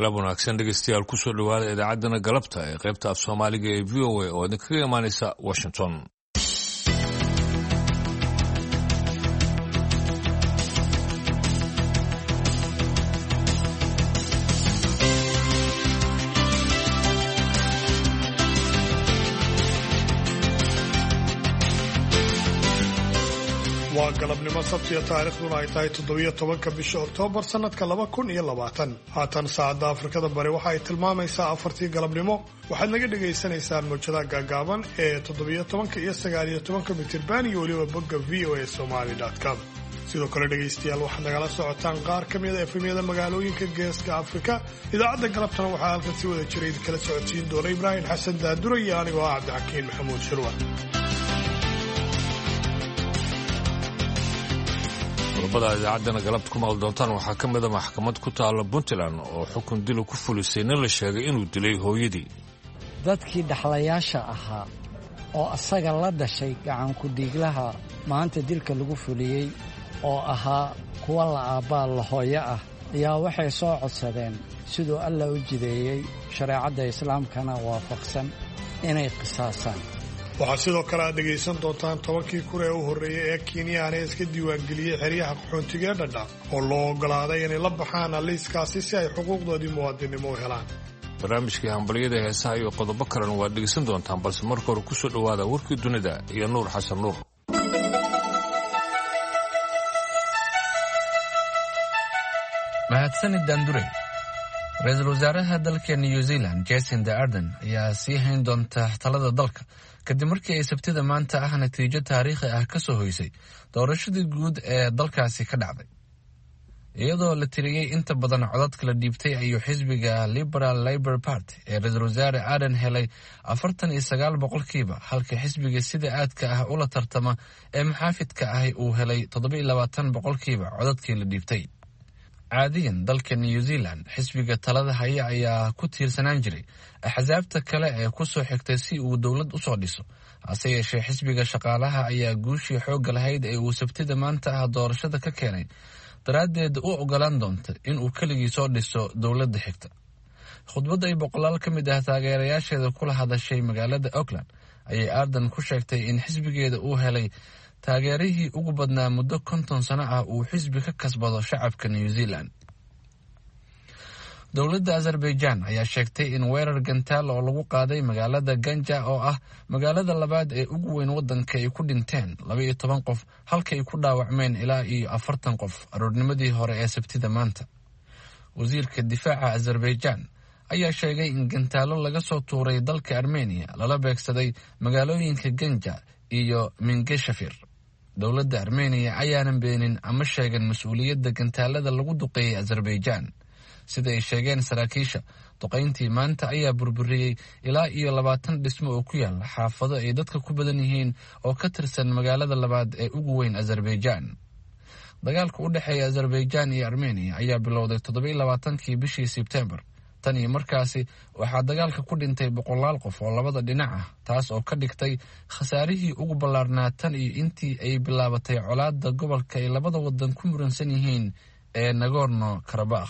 galab wanaagsan dhegeystayaal kusoo dhawaada idaacadana galabta ee qaybta af soomaaliga ee v o a oo idinkaga imaaneysa washington. waa galabnimo sabtiya taariikhduna ay tahay 17 bisha Oktoobar sanadka 2020. haatan saacada Afrikada Bari waxa ay tilmaamaysaa 4tii galabnimo. waxaad naga dhageysanaysaan mowjadaha gaagaaban ee 17 iyo 19 mitir iyo waliba bogga voasomali.com. sidoo kale dhageystayaal waxaad nagala socotaan qaar ka mid ah efemyada magaalooyinka geeska Afrika. idaacadda galabtana waxaa halkan si wada jiray kala socodsiin doona Ibrahim Xasan Daadure iyo anigoo ah Cabdixakiin Maxamuud Shirwan. qodobada idaacadana galabta ku maqal doontaan waxaa ka mid ah maxkamad ku taala Puntland oo xukun dil ku fulisay nin la sheegay inuu dilay hooyadii. dadkii dhaxlayaasha ahaa oo asaga la dhashay gacan ku dhiiglaha maanta dilka lagu fuliyay oo ahaa kuwa la aabaa la hooyo ah ayaa waxay soo codsadeen sidoo Allah u jideeyay shariicada islaamkana waafaqsan inay qisaasaan. waxaa sidoo kale aad dhegaysan doontaan 10kii kun ee u horreeyay ee Kenyaana iska diiwaangeliyay xeryaha qaxoontiga ee Dadaab oo loo ogolaaday inay la baxaan liiskaasi si ay xuquuqdoodii muwaadinimo u helaan. barnaamijkii hambaliyada heesaha iyo qodobo kalena waad dhegaysan doontaan, balse marka hore kusoo dhawaada warkii dunida iyo Nuur Xasan Nuur. mahadsanid Daandure. ra-iisul wasaaraha dalka New Zealand Jacinda Ardern ayaa sii hayn doonta talada dalka kadib markii ay sabtida maanta ah natiijo taariikhi ah ka soo hoysay doorashadii guud ee dalkaasi ka dhacday. iyadoo la tiriyay inta badan codadka la dhiibtay ayuu xisbiga Liberal Labour Party ee ra-iisul wasaare Ardern helay 49%, halka xisbiga sida aadka ah ula tartama ee maxaafidka ah uu helay 27% codadkii la dhiibtay. caadiyan dalka New Zealand xisbiga talada haya ayaa ku tiirsanaan jiray axsaabta kale ee ku soo xigtay si uu dawlad u soo dhiso. hase yeeshee xisbiga shaqaalaha ayaa guushii xoogga lahayd ee uu sabtida maanta ah doorashada ka keenay daraaddeed u ogolaan doonta in uu keligii soo dhiso dawladda xigta. khudbad ay boqolaal ka mid ah taageerayaasheeda kula hadashay magaalada Auckland ayay Ardern ku sheegtay in xisbigeeda uu helay taageerihii ugu badnaa muddo 50 sano ah uu xisbi ka kasbado shacabka New Zealand. dowladda Azerbaijan ayaa sheegtay in weerar gantaal oo lagu qaaday magaalada Ganja oo ah magaalada labaad ee ugu weyn waddanka ay ku dhinteen 12 qof halka ay ku dhaawacmeen ilaa iyo 40 qof aroornimadii hore ee sabtida maanta. wasiirka difaaca Azerbaijan ayaa sheegay in gantaalo laga soo tuuray dalka Armenia lala beegsaday magaalooyinka Ganja iyo Mingeshafir. dowladda Armenia ayaanan beenin ama sheegan mas'uuliyadda gantaalada lagu duqeeyay Azerbaijan. sida ay sheegeen saraakiisha, duqeyntii maanta ayaa burburiyey ilaa iyo 20 dhismo oo ku yaala xaafado ay dadka ku badan yihiin oo ka tirsan magaalada labaad ee ugu weyn Azerbaijan. dagaalka u dhexeeya Azerbaijan iyo Armenia ayaa bilowday 27kii bishii Sebtembar. tan iyo markaasi waxaa dagaalka ku dhintay boqolaal qof oo labada dhinac ah, taas oo ka dhigtay khasaarihii ugu ballaarnaa tan iyo intii ay bilaabatay colaadda gobolka ay labada wadan ku muransan yihiin ee Nagorno-Karabakh.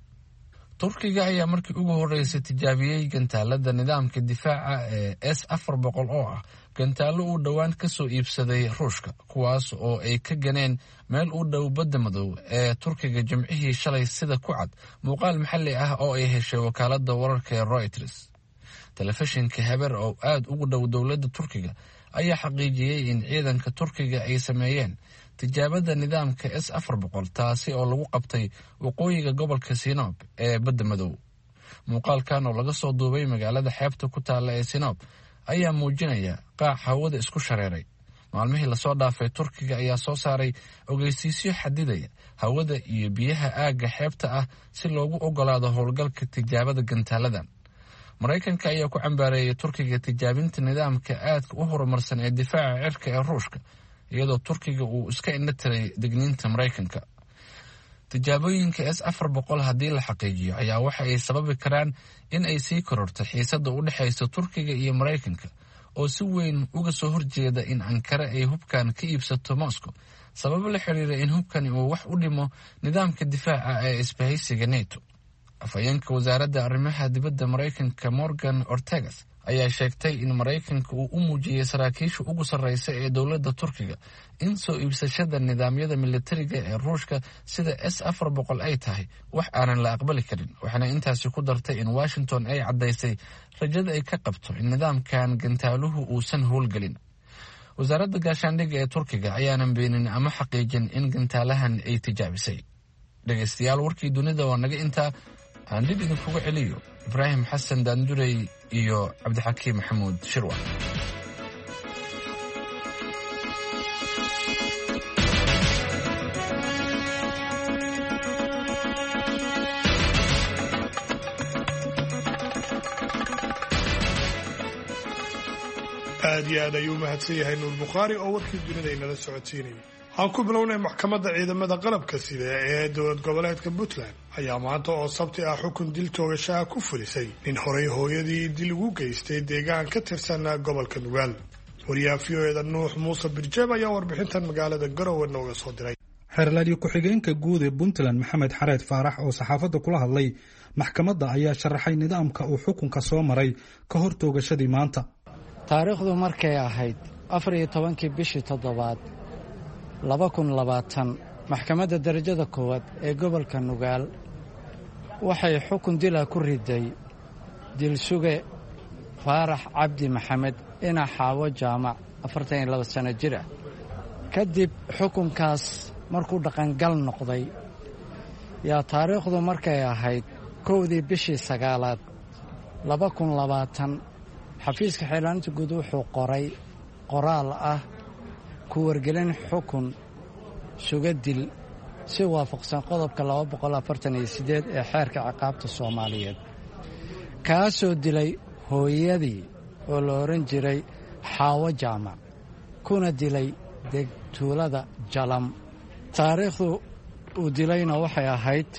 turkiga ayaa markii ugu horeysay tijaabiyey gantaalada nidaamka difaaca ee S-400 oo ah gantaalo uu dhowaan ka soo iibsaday Ruushka, kuwaas oo ay ka ganeen meel u dhow badda madow ee Turkiga jimcihii shalay sida ku cad muuqaal maxalli ah oo ay heshay wakaaladda wararka ee Reuters. telefishinka Haber oo aad ugu dhow dowladda Turkiga ayaa xaqiijiyey in ciidanka Turkiga ay sameeyeen tijaabada nidaamka S-400, taasi oo lagu qabtay waqooyiga gobolka Sinop ee badda madow. muuqaalkan oo laga soo duubay magaalada xeebta ku taala ee Sinop ayaa muujinaya qaac hawada isku shareeray. maalmihii la soo dhaafay Turkiga ayaa soo saaray ogeysiisyo xadidaya hawada iyo biyaha aagga xeebta ah si loogu ogolaado howlgalka tijaabada gantaaladan. Mareykanka ayaa ku cambaareeyay Turkiga tijaabinta nidaamka aadka u horumarsan ee difaaca cirka ee Ruushka, iyadoo Turkiga uu iska indhatiray digniinta Mareykanka. tijaabooyinka S-400 haddii la xaqiijiyo ayaa waxa ay sababi karaan in ay sii kororto xiisadda u dhexaysa Turkiga iyo Mareykanka oo si weyn uga soo horjeeda in Ankara ay hubkan ka iibsato Moscow, sabab la xiriira in hubkani uu wax u dhimo nidaamka difaaca ee isbahaysiga NATO. afhayeenka wasaaradda arrimaha dibadda maraykanka Morgan Ortagus ayaa sheegtay in maraykanka uu u muujiyey saraakiisha ugu sarreysa ee dowladda Turkiga in soo iibsashada nidaamyada militariga ee Ruushka sida S-400 ay tahay wax aanan la aqbali karin, waxaana intaasi ku dartay in Washington ay caddaysay rajada ay ka qabto in nidaamkan gantaaluhu uusan howlgelin. wasaaradda gaashaandhigga ee Turkiga ayaanan beenin ama xaqiijin in gantaalahan ay tijaabisay. dhegaystayaal, warkii dunida waa naga intaa. aan dib idinkuga celiyo Ibraahim Xasan Daandurey iyo Cabdixakiim Maxamuud Shirwa. aad iyo aad ayuu mahadsan yahay Nuur Bukhaari oo warkii dunida inala socodsiinayay. aan ku bilownay maxkamadda ciidamada qalabka sida ee dowlad goboleedka Puntland ayaa maanta oo sabti ah xukun dil toogasho ku fulisay nin horey hooyadii dil ugu geystay deegaan ka tirsan gobolka Nugaal. wariyaha Nuux Muuse Birjeeb ayaa warbixintan magaalada Garowe nooga soo diray. xeerlaaliye ku-xigeenka guud ee Puntland Maxamed Xareed Faarax oo saxaafadda kula hadlay maxkamadda ayaa sharaxay nidaamka uu xukunka soo maray ka hor toogashadii maanta. taariikhdu markay ahayd 14 bishii 7 2020 maxkamadda darajada koowaad ee gobolka Nugaal waxay xukun dila ku riday dilsuge Faarax Cabdi Maxamed ina Xaawo Jaamac 42 sano jir ah. kadib xukunkaas markuu dhaqangal noqday yaa taariikhdu markay ahayd 1 bishii 9 2020 xafiiska xeelaaninta guud wuxuu qoray qoraal ah ku wargelin xukun sugadil si waafaqsan qodobka 248 ee xeerka ciqaabta Soomaaliyeed kaasoo dilay hooyadii oo la oran jiray Xaawo Jaamac kuna dilay degtuulada Jalam. taariikhdu uu dilayna waxay ahayd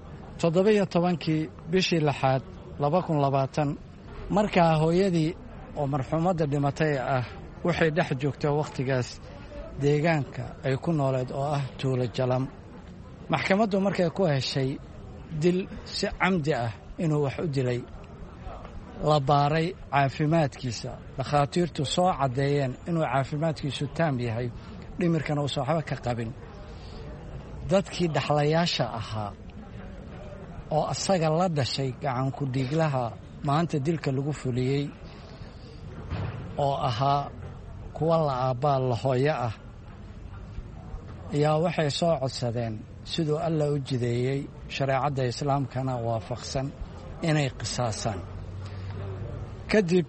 17 bishii 6 2020 markaa hooyadii oo marxuumadda dhimatay ah waxay dhex joogtay waqtigaas deegaanka ay ku nooleed oo ah tuulo Jalam. maxkamaddu markay ku heshay dil si camdi ah inuu wax u dilay la baaray caafimaadkiisa, dhakhaatiirtu soo cadeeyeen inuu caafimaadkiisu taam yahay, dhimirkana uu waxba ka qabin, dadkii dhaxlayaasha ahaa oo asaga la dhashay gacan ku dhiiglaha maanta dilka lagu fuliyey oo ahaa kuwa la aabaa la hooyo ah ayaa waxay soo codsadeen siduu alla u jideeyey shareecadda islaamkana waafaqsan inay qisaasaan. kadib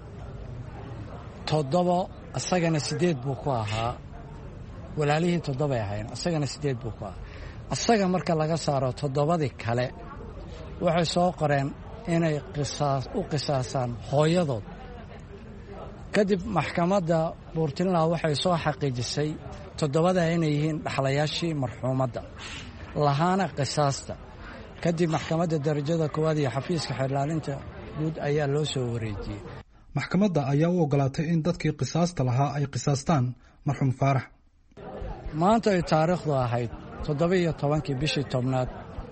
7 asagana 8 buu ku ahaa, walaalihii 7 ay ahayn, asagana 8 buu ku ahaa. asaga marka laga saaro 7 kale waxay soo qoreen inay u qisaasaan hooyadood. kadib maxkamadda Puntland waxay soo xaqiijisay 7 inay yihiin dhaxlayaashii marxuumadda lahaana qisaasta. kadib maxkamadda darajada koowaad iyo xafiiska xeelaalinta guud ayaa loo soo wareejiyey. maxkamadda ayaa u ogolaatay in dadkii qisaasta lahaa ay qisaastaan marxuum Faarax. maanta ay taariikhdu ahayd 17 bishii 10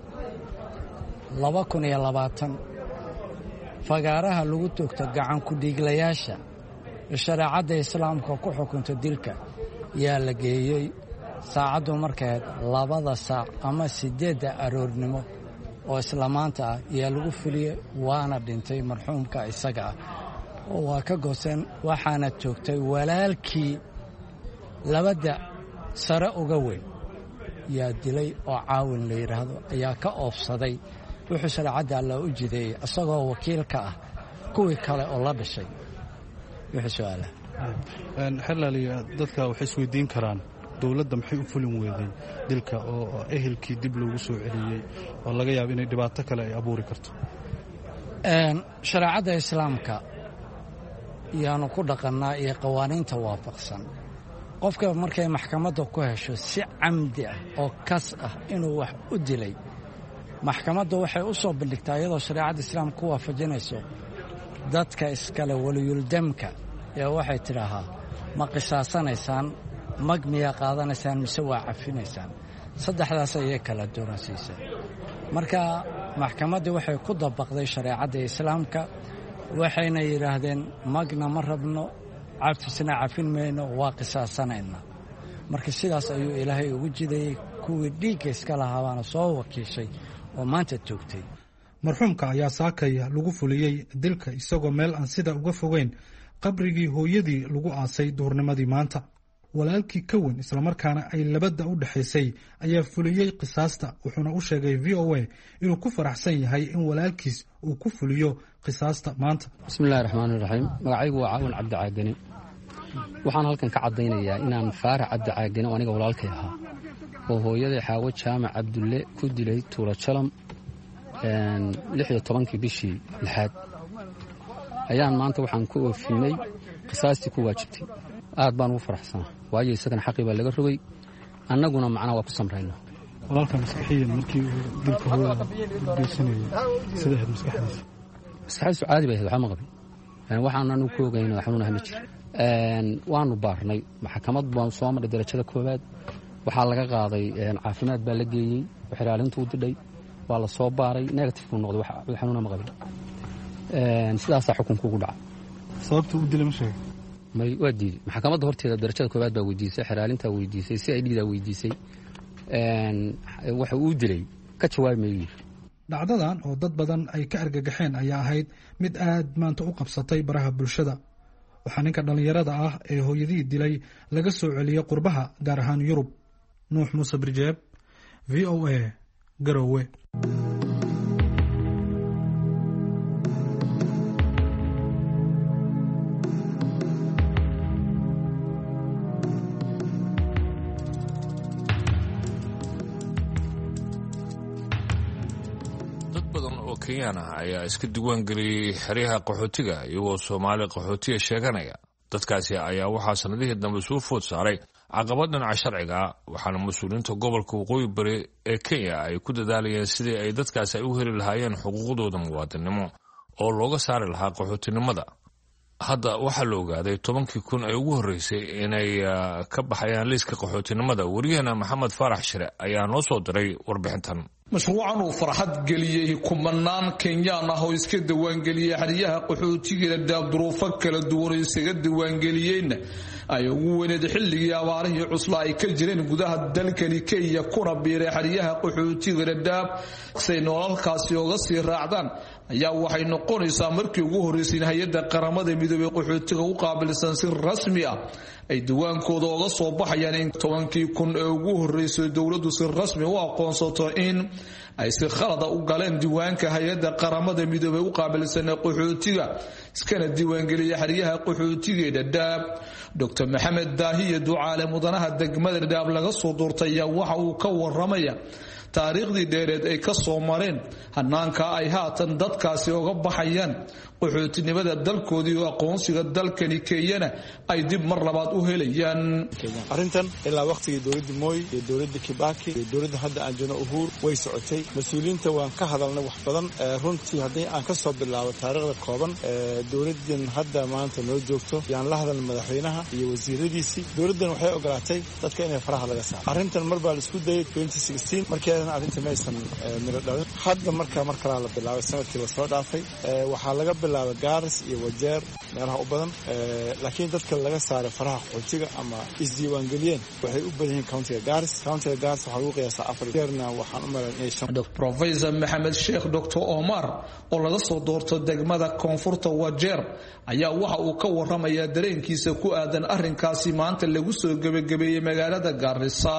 2020 fagaaraha lagu toogto gacan ku dhiiglayaasha shareecadda islaamka ku xukunta dilka yaa la geeyey. saacaddu markay 2 saac ama 8 aroornimo oo isla maanta ah yaa lagu fuliyey, waana dhintay marxuumka isaga ah oo waa ka gooseen. waxaana joogtay walaalkii 2 sare uga weyn yaa dilay oo caawin la yiraahdo ayaa ka oofsaday wuxuu shareecadda alla u jideeyey asagoo wakiil ka ah kuwii kale oo la dhashay. wixii su'aala xeelaliya dadka waxay isweydiin karaan dawladda maxay u fulin weeday dilka oo ehelkii dib loogu soo celiyey oo laga yaabo inay dhibaato kale ay abuuri karto. shareecadda islaamka yaanu ku dhaqannaa iyo qawaaniinta waafaqsan. qofka markay maxkamadda ku hesho si camdi ah oo kas ah inuu wax u dilay, maxkamaddu waxay u soo bandhigtaa iyadoo shareecadda islaamka ku waafajinayso dadka iskale waliyuldamka ee waxay tidhaahaa ma qisaasanaysaan, mag miyaa qaadanaysaan mise waa cafinaysaan. 3daas ayay kala dooransiisay. marka maxkamaddii waxay ku dabaqday shareecadda islaamka waxayna yidhaahdeen magna ma rabno cafisna cafin mayno waa qisaasanaynaa marka sidaas ayuu ilaahay ugu jidayey kuwii dhiigga iska lahaa baana soo wakiishay oo maanta joogtay marxuumka ayaa saakay lagu fuliyey dilka isagoo meel aan sida uga fogeyn qabrigii hooyadii lagu aasay duhurnimadii maanta walaalkii ka weyn islamarkaana ay labada u dhexaysay ayaa fuliyey qisaasta wuxuuna u sheegay VOA inuu ku faraxsan yahay in walaalkiis uu ku fuliyo qisaasta maanta. bismillaahir rahmaanir rahiim magacaygu waa Caawin Cabdi Caagani waxaan halkan ka cadaynayaa inaan Faarax Cabdi Caagani oo aniga walaalkay ahaa oo hooyaday Xaawo Jaamac Cabdulle ku dilay Tuula Jalam 16 bishii lixaad ayaan maanta waxaan ku oofinay qisaastii ku waajibtay aad baan ugu faraxsanahay waayo isagana xaqi baa laga rogay annaguna macna waa ku samrayno walaalka maskaxiyan markii dilka hooyada geysanayay sida ahayd maskaxdiisa caadi bay ahayd waxa ma qabin waxaan anu ku ogeyn xanuunaha ma jiro waanu baarnay maxkamad baan soo maray darajada koowaad waxaa laga qaaday caafimaad baa la geeyey xiraalintu u didhay waa la soo baaray negative ku noqday wax xanuuna ma qabin sidaas xukunku ugu dhacay sababta uu dilay ma sheegay may waa diiday maxkamadda horteeda darajada koowaad baa weydiisay xiraalinta weydiisay si ay dhiida weydiisay waxa uu dilay ka jawaabmayay dhacdadan oo dad badan ay ka argagaxeen ayaa ahayd mid aad maanta u qabsatay baraha bulshada waxaa ninka dhalinyarada ah ee hooyadii dilay laga soo celiyay qurbaha gaar ahaan Yurub. Nuux Muuse Birjeeb, VOA, Garowe. ayaa iska diiwaan geliyey xeryaha qaxootiga iyagoo Soomaali qaxootiga sheeganaya dadkaasi ayaa waxaa sanadihii dambe soo food saaray caqabad dhinaca sharciga waxaana mas'uuliyiinta gobolka waqooyi bari ee Kenya ay ku dadaalayeen sidii ay dadkaasi ay u heli lahaayeen xuquuqdooda muwaadinimo oo looga saari lahaa qaxootinimada hadda waxaa la ogaaday 10,000 ay ugu horeysay inay ka baxayaan liiska qaxootinimada wariyahana Maxamed Faarax Shire ayaa noo soo diray warbixintan mashruucan uu farxad geliyay kumanaan Kenyaan ah oo iska diiwaan geliyay xeryaha qaxootiga duruufo kala duwan isaga diiwaan geliyeen ay ugu weyneed xilligii abaarihii cusla ay ka jireen gudaha dalkani Kenya kuna biiray xeryaha qaxootiga dhadhaab say nololkaasi uga sii raacdaan ayaa waxay noqonaysaa markii ugu horeysay hay'adda qaramada midoobay qaxootiga u qaabilsan si rasmi ah ay diiwaankooda uga soo baxayaan in 10,000 ee ugu horeysay dawladdu si rasmi u aqoonsato in ay si khalad u galeen diiwaanka hay'adda qaramada midoobay u qaabilsan qaxootiga iskana diiwaan geliyay xeryaha qaxootiga dhadhaab Dr. Maxamed Daahiye Ducaale mudanaha degmada dhadhaab laga soo doortay waxa uu ka waramaya taariikhdii dheereed ay ka soo mareen hanaanka ay haatan dadkaasi uga baxayaan qaxootinimada dalkoodii oo aqoonsiga dalkani Kenya ay dib mar labaad u helayaan arintan ilaa waqtigii dawladda Moi iyo dawladda Kibaki iyo dawladda hadda aan joono Uhuru way socotay mas'uuliyiinta waan ka hadalnay wax badan runtii haddii aan ka soo bilaabo taariikhda kooban dawladdan hadda maanta noo joogto yaan la hadal madaxweynaha iyo wasiiradiisii dawladdan waxay ogolaatay dadka inay faraha laga saaro arintan mar baa la isku dayay 2016 markii arinta maysan miro dhalin hadda marka la bilaabay sanadkii la soo dhaafay waxaa laga bilaabay Gaaris iyo Wajeer meelaha u badan laakiin dadka laga saaray faraha qaxootiga ama isdiiwaan geliyeen waxay u badan yihiin countiga Gaaris waxaa lagu qiyaasaa 4 jeerna waxaan u maleeyaa Professor Maxamed Sheikh Dr. Omar oo laga soo doorto degmada koonfurta Wajeer ayaa waxa uu ka waramayaa dareenkiisa ku aadan arrinkaasi maanta lagu soo gabagabeeyay magaalada Garissa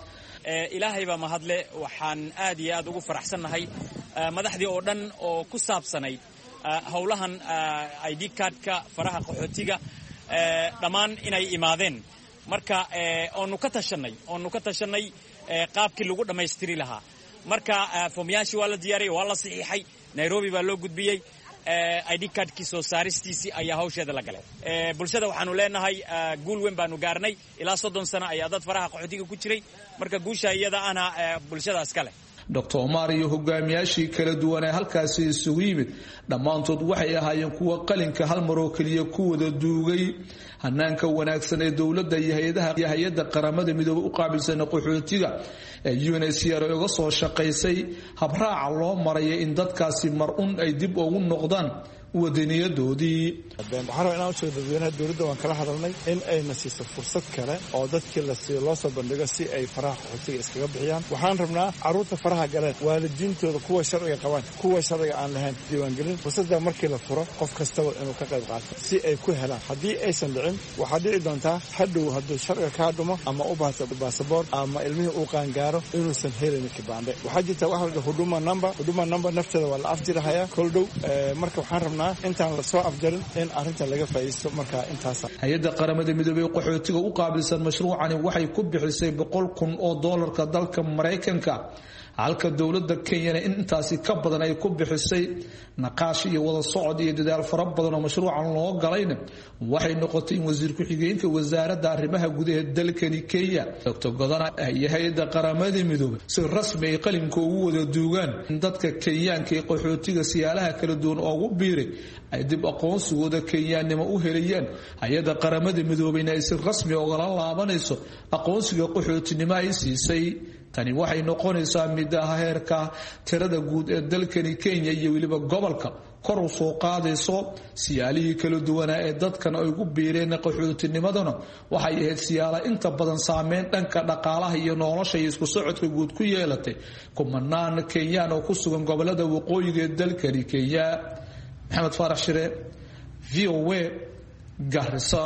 ilaahay baa mahadle waxaan aad iyo aad ugu faraxsanahay madaxdii oo dhan oo ku saabsanay howlahan ID cardka faraha qaxootiga dhammaan inay imaadeen marka oonu ka tashanay qaabkii lagu dhamaystiri lahaa marka foomyaashi waa la diyaariyay waa la saxiixay Nairobi baa loo gudbiyay ID cardkii soo saaristiisii ayaa hawsheeda la galay bulshada waxaanu leenahay guul weyn baanu gaarnay ilaa 30 sano ayaa dad faraha qaxootiga ku jiray marka guusha iyada ana bulshadaas kale Dr. Omar iyo hogaamiyaashii kala duwan ee halkaasi isugu yimid dhammaantood waxay ahaayeen kuwa qalinka hal mar oo kaliya ku wada duugay hanaanka wanaagsan ee dowladda iyo hay'adda qaramada midoobay u qaabilsan qaxootiga ee UNHCR uga soo shaqaysay habraaca loo maray in dadkaasi mar ay dib ugu noqdaan wadaniyadoodii. waxaan rabaa inaan u sheego dadweynaha dowladda waan kala hadalnay in ayna siiso fursad kale oo dadkii loo soo bandhigo si ay faraha qaxootiga iskaga bixiyaan. waxaan rabnaa carruurta faraha galeen waalidiintooda kuwa sharciga qabaan kuwa sharciga aan lahayn diiwaangelin fursadda markii la furo qof kastaba inuu ka qayb qaato si ay ku helaan. haddii aysan dhicin waxaa dhici doontaa hadhow hadduu sharciga kaa dhumo ama u baahto baasaboor ama ilmihii uu qaangaaro inuusan helin kibaande. waxaa jirta waxa la dhaho huduma number nafteeda waa la afjirahayaa kol dhow. marka waxaan rabnaa intaan la soo afjarin in arrinta laga faa'iisto markaa intaas. hay'adda qaramada midoobay qaxootiga u qaabilsan mashruucani waxay ku bixisay $100,000 dalka Mareykanka halka dowladda Kenya intaasi ka badan ay ku bixisay naqaash iyo wada socod iyo dadaal fara badan oo mashruucan loo galayna waxay noqotay in wasiir ku xigeenka wasaaradda arrimaha gudaha dalkani Kenya Dr. Godana iyo hay'adda qaramada midoobay si rasmi ah qalinka ugu wada duugaan in dadka Kenyaanka ee qaxootiga siyaalaha kala duwan oo ugu biiray ay dib aqoonsigooda Kenyaanimo u helayaan. hay'adda qaramada midoobay ay si rasmi ah uga laabanayso aqoonsiga qaxootinimo ay siisay. tani waxay noqonaysaa mid heerka tirada guud ee dalkani Kenya iyo waliba gobolka kor u soo qaadayso. siyaalihii kala duwan ee dadkan ay ugu biireen qaxootinimadana waxay ahayd siyaala inta badan saameyn dhanka dhaqaalaha iyo nolosha iyo isku socodka guud ku yeelatay kumanaan Kenyaan oo ku sugan gobolada waqooyiga ee dalkani Kenya. Maxamed Faarax Shire, VOA, Garissa.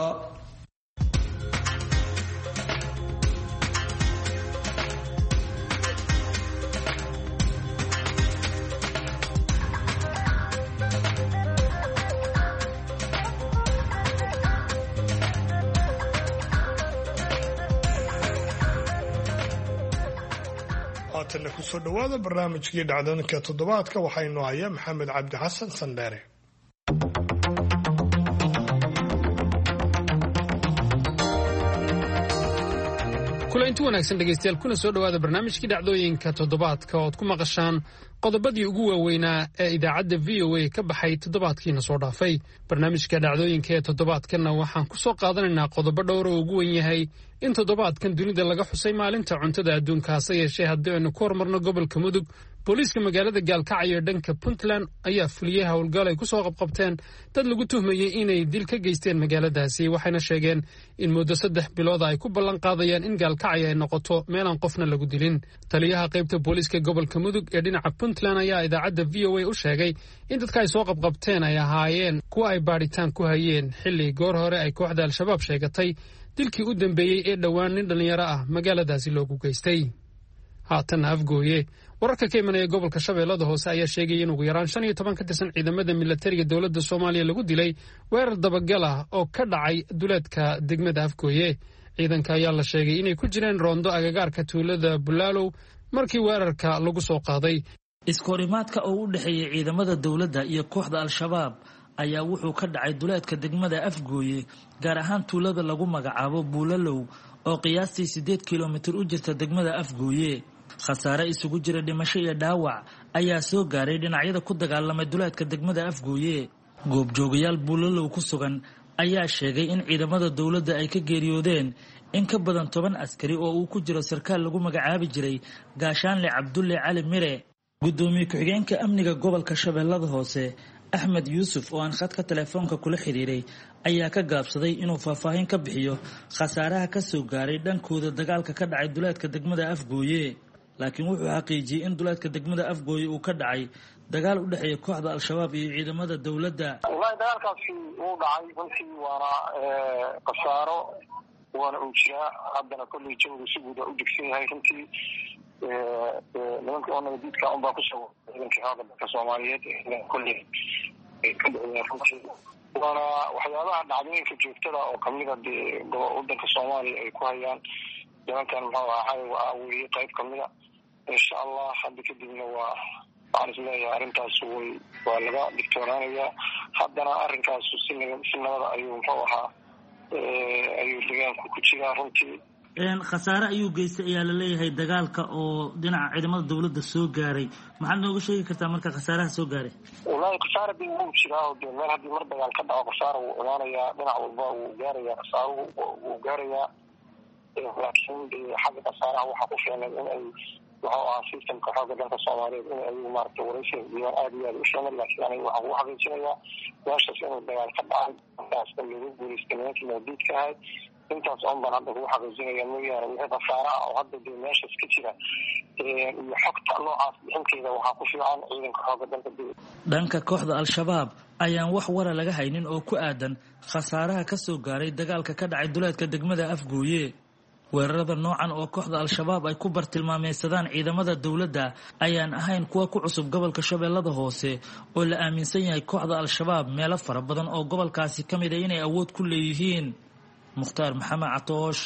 haatanna ku soo dhowaada barnaamijkii dhacdooyinka toddobaadka waxaa inoo haya maxamed cabdi xasan sandheere. kulanti wanaagsan dhegaystayaal kuna soo dhowaada barnaamijkii dhacdooyinka toddobaadka ood ku maqashaan qodobadii ugu waaweynaa ee idaacadda VOA ka baxay toddobaadkiina soo dhaafay. barnaamijka dhacdooyinka ee toddobaadkanna waxaan ku soo qaadanaynaa qodobo dhowr oo ugu wen yahay in toddobaadkan dunida laga xusay maalinta cuntada adduunka. hase yeeshee haddii aynu ku hormarno gobolka mudug booliiska magaalada gaalkacyo ee dhanka puntland ayaa fuliyey howlgal ay ku soo qabqabteen dad lagu tuhmayey inay dil ka geysteen magaaladaasi. waxayna sheegeen in muddo 3 bilooda ay ku ballan qaadayaan in gaalkacyo ay noqoto meelaan qofna lagu dilin. taliyaha qaybta booliiska gobolka mudug ee dhinaca puntland ayaa idaacadda VOA u sheegay in dadka ay soo qabqabteen ay ahaayeen kuwa ay baadhitaan ku hayeen xilli goor hore ay kooxda al-shabaab sheegatay dilkii u dambeeyey ee dhowaan nin dhallinyaro ah magaaladaasi loogu geystay. haatanna afgooye wararka ka imanaya gobolka shabeellada hoose ayaa sheegaya in ugu yaraan 15 ka tirsan ciidamada milatariga dowladda Soomaaliya lagu dilay weerar dabagal ah oo ka dhacay duleedka degmada afgooye. ciidanka ayaa la sheegay inay ku jireen roondo agagaarka tuulada Bulaalow markii weerarka lagu soo qaaday. iskoorimaadka oo u dhaxeeyay ciidamada dowladda iyo kooxda al-shabaab ayaa wuxuu ka dhacay duleedka degmada afgooye gaar ahaan tuulada lagu magacaabo Bulaalow oo qiyaastii 8 kilomitir u jirta degmada afgooye. khasaare isugu jira dhimasho iyo dhaawac ayaa soo gaaray dhinacyada ku dagaalamay duleedka degmada afgooye. goobjoogayaal Bulaalow ku sugan ayaa sheegay in ciidamada dowladda ay ka geeriyoodeen in ka badan 10 askari oo uu ku jiro sarkaal lagu magacaabi jiray Gaashaanle Cabdulle Cali Mire. gudoomiye ku-xigeenka amniga gobolka Shabeellada Hoose Axmed Yuusuf oo aan khadka telefoonka kula xiriiray ayaa ka gaabsaday inuu faahfaahin ka bixiyo khasaaraha ka soo gaaray dhankooda dagaalka ka dhacay duleedka degmada afgooye. laakiin wuxuu xaqiijiyey in duleedka degmada afgooye uu ka dhacay dagaal u dhexeeya kooxda al-shabaab iyo ciidamada dowladda. wallahi dagaalkaasi wuu dhacay runtii waana khasaaro waana uu jiraa haddana kolley jawiga si guud u degsan yahay runtii. nimanka oo nabadiidka unbaa kusoo ciidankii xooga dalka Soomaaliyeed kolley ka dhaceen runtii waana waxyaabaha dhacdooyinka joogtada oo kamida wadanka Soomaaliya ay ku hayaan nimankan waa weeye qayb kamida. insha allah hadda kadibna waxaan isleeyahay arrintaas waa laga digtoonaanayaa. haddana arrinkaas si nabada ayuu ayuu deegaanku ku jiraa runtii khasaare ayuu geystay ayaa la leeyahay dagaalka oo dhinaca ciidamada dowladda soo gaaray maxaad nooga sheegi kartaa marka khasaaraha soo gaaray wallaahi khasaara dib wuu jiraa oo dee meel haddii mar dagaal ka dhaco khasaara wuu imaanayaa dhinac walba wuu gaarayaa khasaaruhu wuu gaarayaa laakiin xagga khasaaraha waxaa ku filan in ay wuxuu ahaa systemka xooga dalka soomaaliyeed in ay maaragtay waraysiga diiwaan aada iyo aada u sheegan laakiin aniga waxaan ugu xaqiijinayaa meeshaas inuu dagaal ka dhacay markaasna lagu guulaystay nimankii mawdiidka ahayd intaas oon baan hadda kugu xaqiijinaya mooyaane wixii khasaara ah oo hadda dee meeshaas ka jira iyo xogta noocaas bixinteeda waxaa ku fiican ciidanka xooga dalka dowladda. dhanka kooxda al-shabaab ayaan wax wara laga haynin oo ku aadan khasaaraha ka soo gaaray dagaalka ka dhacay duleedka degmada Afgooye. weerarada noocan oo kooxda al-shabaab ay ku bartilmaameysadaan ciidamada dowladda ayaan ahayn kuwa ku cusub gobolka Shabeellada Hoose oo la aaminsan yahay kooxda al-shabaab meelo fara badan oo gobolkaasi ka mid ah inay awood ku leeyihiin. Mukhtaar Maxamed Catoosh,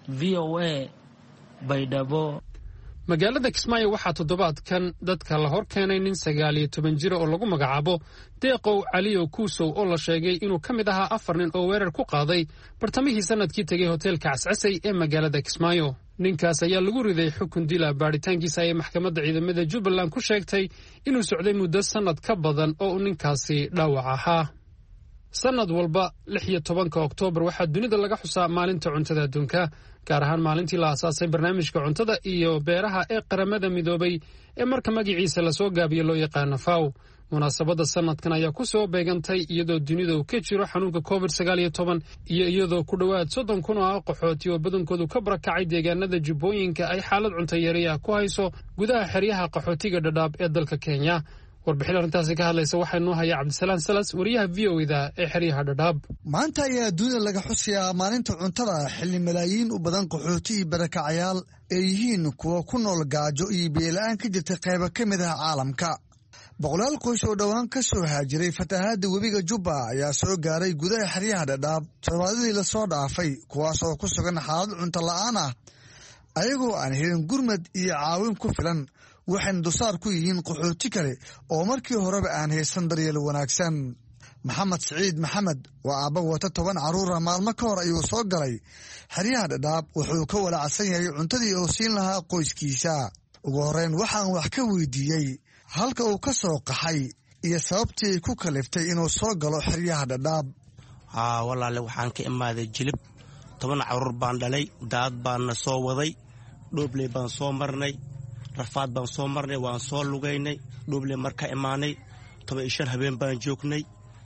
VOA, Baydhabo. magaalada Kismaayo waxaa toddobaadkan dadka la hor keenay nin 19 jir oo lagu magacaabo Deeqow Caliyo Kuusow oo la sheegay inuu ka mid ahaa 4 nin oo weerar ku qaaday bartamihii sanadkii tagay hoteelka Cascasay ee magaalada Kismaayo. ninkaas ayaa lagu riday xukun dil ah baaritaankiisa ay maxkamadda ciidamada Jubbaland ku sheegtay inuu socday muddo sanad ka badan oo ninkaasi dhaawac ahaa. sanad walba 16 Oktoobar waxaa dunida laga xusaa maalinta cuntada adduunka, gaar ahaan maalintii la aasaasay barnaamijka cuntada iyo beeraha ee qaramada midoobay ee marka magaciisa la soo gaabiyo loo yaqaan FAO. munaasabadda sanadkan ayaa ku soo beegantay iyadoo dunida uu ka jiro xanuunka COVID-19 iyo iyadoo ku dhowaad 30 kun oo qaxooti oo badankoodu ka barakacay deegaanada Jubbooyinka ay xaalad cunto yari ah ku hayso gudaha xeryaha qaxootiga Dadaab ee dalka Kenya. warbixin arrintaasi ka hadlaysa waxaa noo haya Cabdisalaam Salas, wariyaha VOA-da ee xeryaha Dadaab. maanta ayaa dunida laga xusayaa maalinta cuntada xilli malaayiin u badan qaxooti iyo barakacayaal ay yihiin kuwa ku nool gaajo iyo biyo-la'aan ka jirta qaybo ka mid ah caalamka. boqolaal qoys oo dhowaan ka soo haajiray fatahaadda webiga Jubba ayaa soo gaaray gudaha xeryaha Dadaab todobaadadii la soo dhaafay, kuwaas oo ku sugan xaalad cunto la'aan ah ayagoo aan helin gurmad iyo caawin ku filan, waxayna dusaar ku yihiin qaxooti kale oo markii horeba aan haysan daryeel wanaagsan. maxamed siciid maxamed waa aabba wata 10 carruura. maalmo ka hor ayuu soo galay xeryaha Dadaab, wuxuu ka walaacsan yahay cuntadii uu siin lahaa qoyskiisa. ugu horreyn waxaan wax ka weydiiyey halka uu ka soo qaxay iyo sababtii ku kaliftay inuu soo galo xeryaha Dadaab. walaale waxaan ka imaaday Jilib, 10 carruur baan dhalay, daad baan na soo waday, dhoobley baan soo marnay, rafaad baan soo marnay, waan soo lugaynay. dhoobley marka imaanay 15 habeen baan joognay,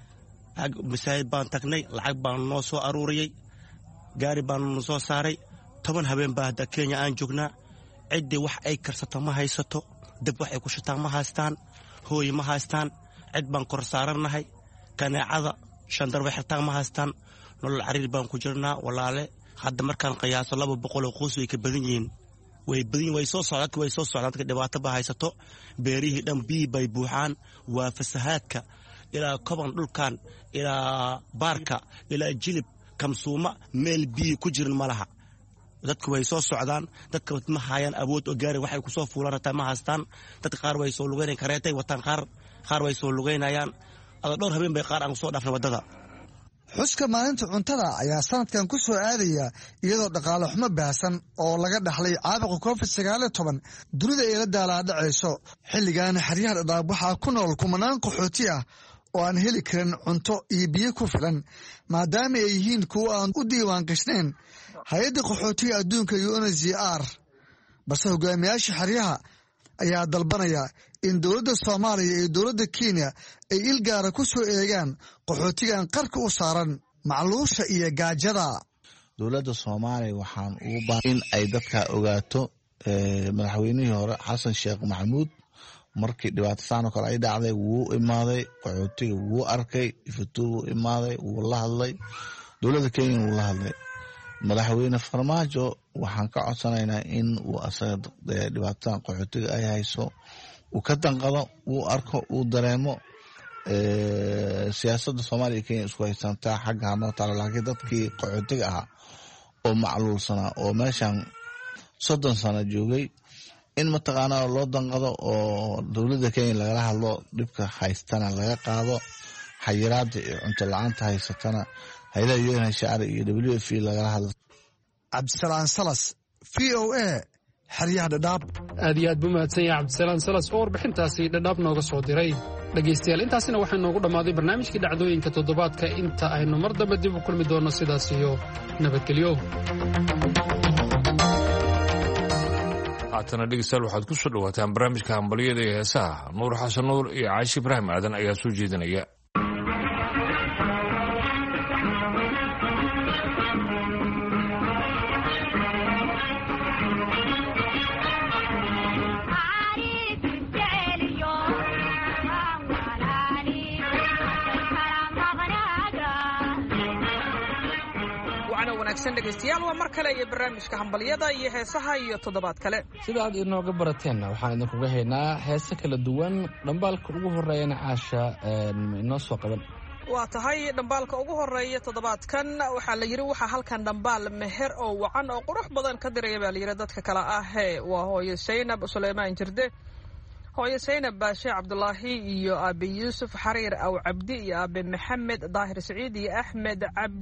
masaajid baan tagnay, lacag baan noo soo aruuriyey, gaari baan noo soo saaray. 10 habeen baa hadda Kenya aan joognaa. ciddii wax ay karsato ma haysato, dab wax ay ku shitaan ma haystaan, hooy ma haystaan, cid baan kor saarannahay, kaneecada shandar way xirtaan ma haystaan, nolol cariir baan ku jirnaa. walaale hadda markaan qiyaaso 200 oo qoys way ka badan yihiin, way soo socdaan dadka dhibaato ba haysato. beerihii dhan biyi bay buuxaan, waa fasahaadka ilaa koban dhulkan ilaa baarka ilaa Jilib Kamsuuma meel biyi ku jirin malaha. dadku way soo socdaan, dadka ma hayaan awood oo gaari waxay ku soo fuulaan taa ma haystaan. dadka qaar way soo lugeynayaan, kareetay wataan, qaar way soo lugeynayaan. dhowr habeen bay qaar aan soo dhaafnay wadada. xuska maalinta cuntada ayaa sanadkan ku soo aadaya iyadoo dhaqaale xumo baahsan oo laga dhaxlay caabuqa COVID-19 dunida ay la daalaadhacayso. xilligan xeryaha Dadaab waxaa ku nool kumanaan qaxooti ah oo aan heli karin cunto iyo biyo ku filan, maadaama ay yihiin kuwo aan u diiwaan gashnayn hay-adda qaxootiga adduunka UNHCR. balse hogaamiyaasha xeryaha ayaa dalbanaya in dowladda Soomaaliya iyo dowladda Kenya ay il gaara ku soo eegaan qaxootigan qarka u saaran macluusha iyo gaajada. dowladda Soomaaliya waxaan ugu baahan in ay dadka ogaato madaxweynihii hore Xasan Sheekh Maxamuud markii dhibaato saan oo kale ay dhacday wuu imaaday, qaxootiga wuu arkay, ifutuu imaaday, wuu la hadlay, dowladda Kenya wuu la hadlay. madaxweyne Farmaajo waxaan ka codsanaynaa in uu asaga dhibaatada qaxootiga ay hayso uu ka danqado, uu arko, uu dareemo. siyaasadda Soomaaliya iyo Kenya isku haysantaa xagga hanoo taala, laakiin dadkii qaxootiga ahaa oo macluulsanaa oo meeshan 30 sano joogay in mataqaanaa loo danqado oo dowladda Kenya lagala hadlo, dhibka haystana laga qaado, xayiraada iyo cunto la-aanta haysatana hay'adaha UNHCR iyo WFP lagala hadlo. cabdisalaan salas v o a xeryaha dhadhaab. aad iyo aad buu mahadsan yahay cabdisalaan salas oo warbixintaasi dhadhaab nooga soo diray. dhegaystayaal intaasina waxaa noogu dhammaaday barnaamijkii dhacdooyinka toddobaadka. inta aynu mar dambe dib u kulmi doonno sidaas iyo nabadgelyo. haatana dhegeystayaal waxaad ku soo dhawaataan barnaamijka hambaliyada iyo heesaha. nuur xasan nuur iyo caashi ibraahim aadan ayaa soo jeedinaya. dhegeystayaal waa mar kale iyo barnaamijka hambalyada iyo heesaha iyo toddobaad kale. sida aad inooga barateenna waxaan idinkuga haynaa heese kala duwan. dhambaalka ugu horeeyana caasha inoo soo qaban. waa tahay dhambaalka ugu horeeya toddobaadkan waxaa la yidhi waxaa halkan dhambaal meher oo wacan oo qurux badan ka diraya baa layidhi dadka kale ah. waa hooyo saynab suleymaan jirde, hooyo saynab baashe cabdulaahi iyo aabe yuusuf xariir aw cabdi iyo aabe maxamed daahir saciid iyo axmed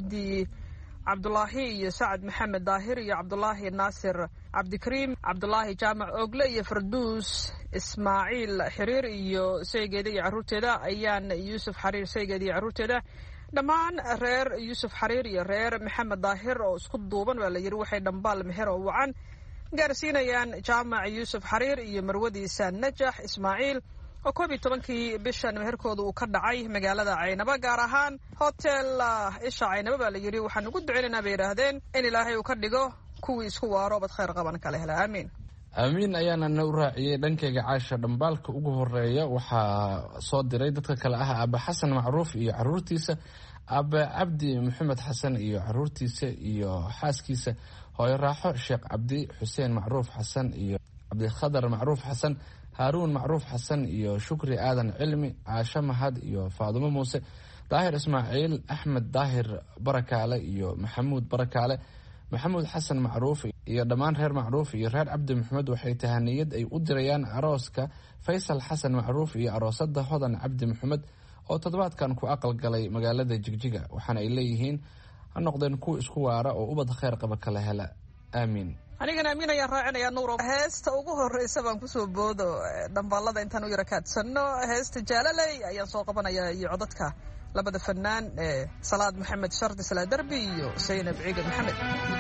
cabdulaahi iyo sacad maxamed daahir iyo cabdulaahi naasir cabdikariim cabdulaahi jaamac ogle iyo farduus ismaaciil xiriir iyo saygeeda iyo carruurteeda ayaan yuusuf xariir saygeeda iyo carruurteeda dhammaan reer yuusuf xariir iyo reer maxamed daahir oo isku duuban baa la yidhi waxay dhambaal meher oo wacan gaarsiinayaan jaamac yuusuf xariir iyo marwadiisa najax ismaaciil oo 11kii bishan meherkooda uu ka dhacay magaalada Caynaba, gaar ahaan hotel Isha Caynaba baa la yidhi. waxaan ugu duceynaynaa bay yidhaahdeen in ilaahay uu ka dhigo kuwii isku waaro bad khayr qaban kale hela. aamiin aamiin ayaana na u raaciyey. dhankayga caasha dhambaalka ugu horeeya waxaa soo diray dadka kale ah aabe xasan macruuf iyo carruurtiisa, aabe cabdi maxamed xasan iyo carruurtiisa iyo xaaskiisa, hooyo raaxo sheekh cabdi, xuseen macruuf xasan iyo cabdikhadar macruuf xasan, haaruun macruuf xasan iyo shukri aadan cilmi, caasho mahad iyo faadumo muuse, daahir ismaaciil, axmed daahir barakaale iyo maxamuud barakaale, maxamuud xasan macruuf iyo dhammaan reer macruuf iyo reer cabdi maxamed. waxay tahaniyad ay u dirayaan arooska faysal xasan macruuf iyo aroosada hodan cabdi maxamed oo toddobaadkan ku aqal galay magaalada jigjiga. waxaana ay leeyihiin ha noqdeen kuwa isku waara oo ubad khayr qaba kala hela. aamiin. anigana amiin ayaan raacinayaa nuuro. heesta ugu horeysa baan kusoo boodo dhambaalada intaan u yara kaadsanno. heesta jaalaley ayaan soo qabanayaa iyo codadka labada fanaan ee salaad maxamed shardi salaa darbi iyo saynab ciiga maxamed.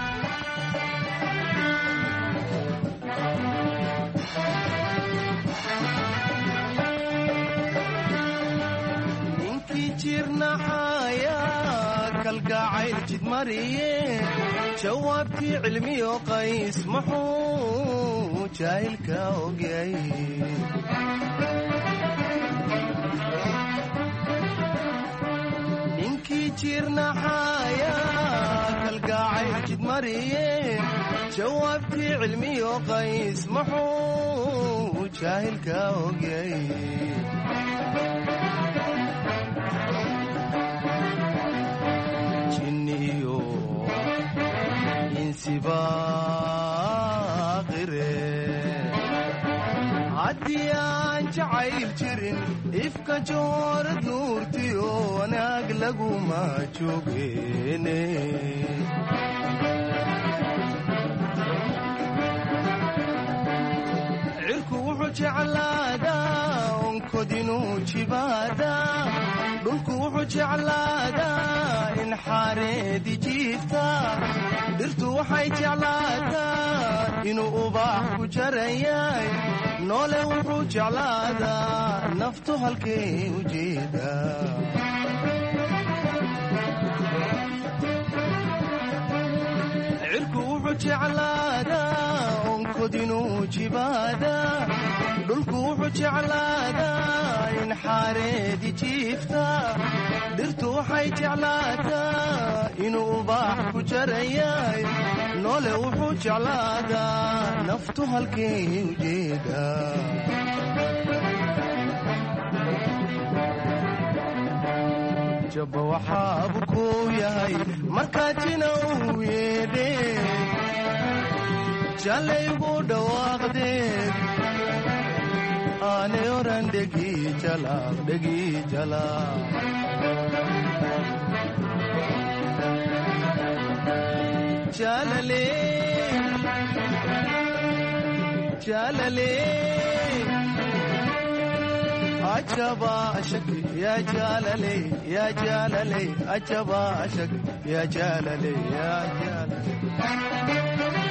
ninkii jirnaxaya kalgacayl jidmariye jawaabtii cilmiyo qays muxuu jaahilka ogyay. ninkii jirnaxaya kalgacayl jidmariye jawaabtii cilmiyo qays muxuu jaahilka ogyay. jinniyo insibaaqire haddii aan jacayl jirin ifka joorad nuurtiyo wanaag laguma joogeene. cirku wuxuu jeclaadaa onkodinuu jibaadaa, dhulku wuxuu jeclaadaa in xaareedi jiifta, dhirtu waxay jeclaataa inuu ubax ku jaran yahay, noole wuxuu jeclaadaa naftu halkay u jeedaa. cirku wuxuu jeclaadaa onkodinuu jibaadaa, dhulku wuxuu jeclaadaa in xaareedi jiifta, dhirtu waxay jeclaataa inuu ubax ku jaran yahay, noole wuxuu jeclaadaa naftu halkay u jeedaa. jabba waxaabu kuu yahay markaa jina uu yeedhe jalaygu dhawaaqdeed aanay oran dhegii jalaaq dhegii jalaaq. jaalale jaalale ajaba ashak ya jaalale ya jaalale ajaba ashak ya jaalale ya jaalale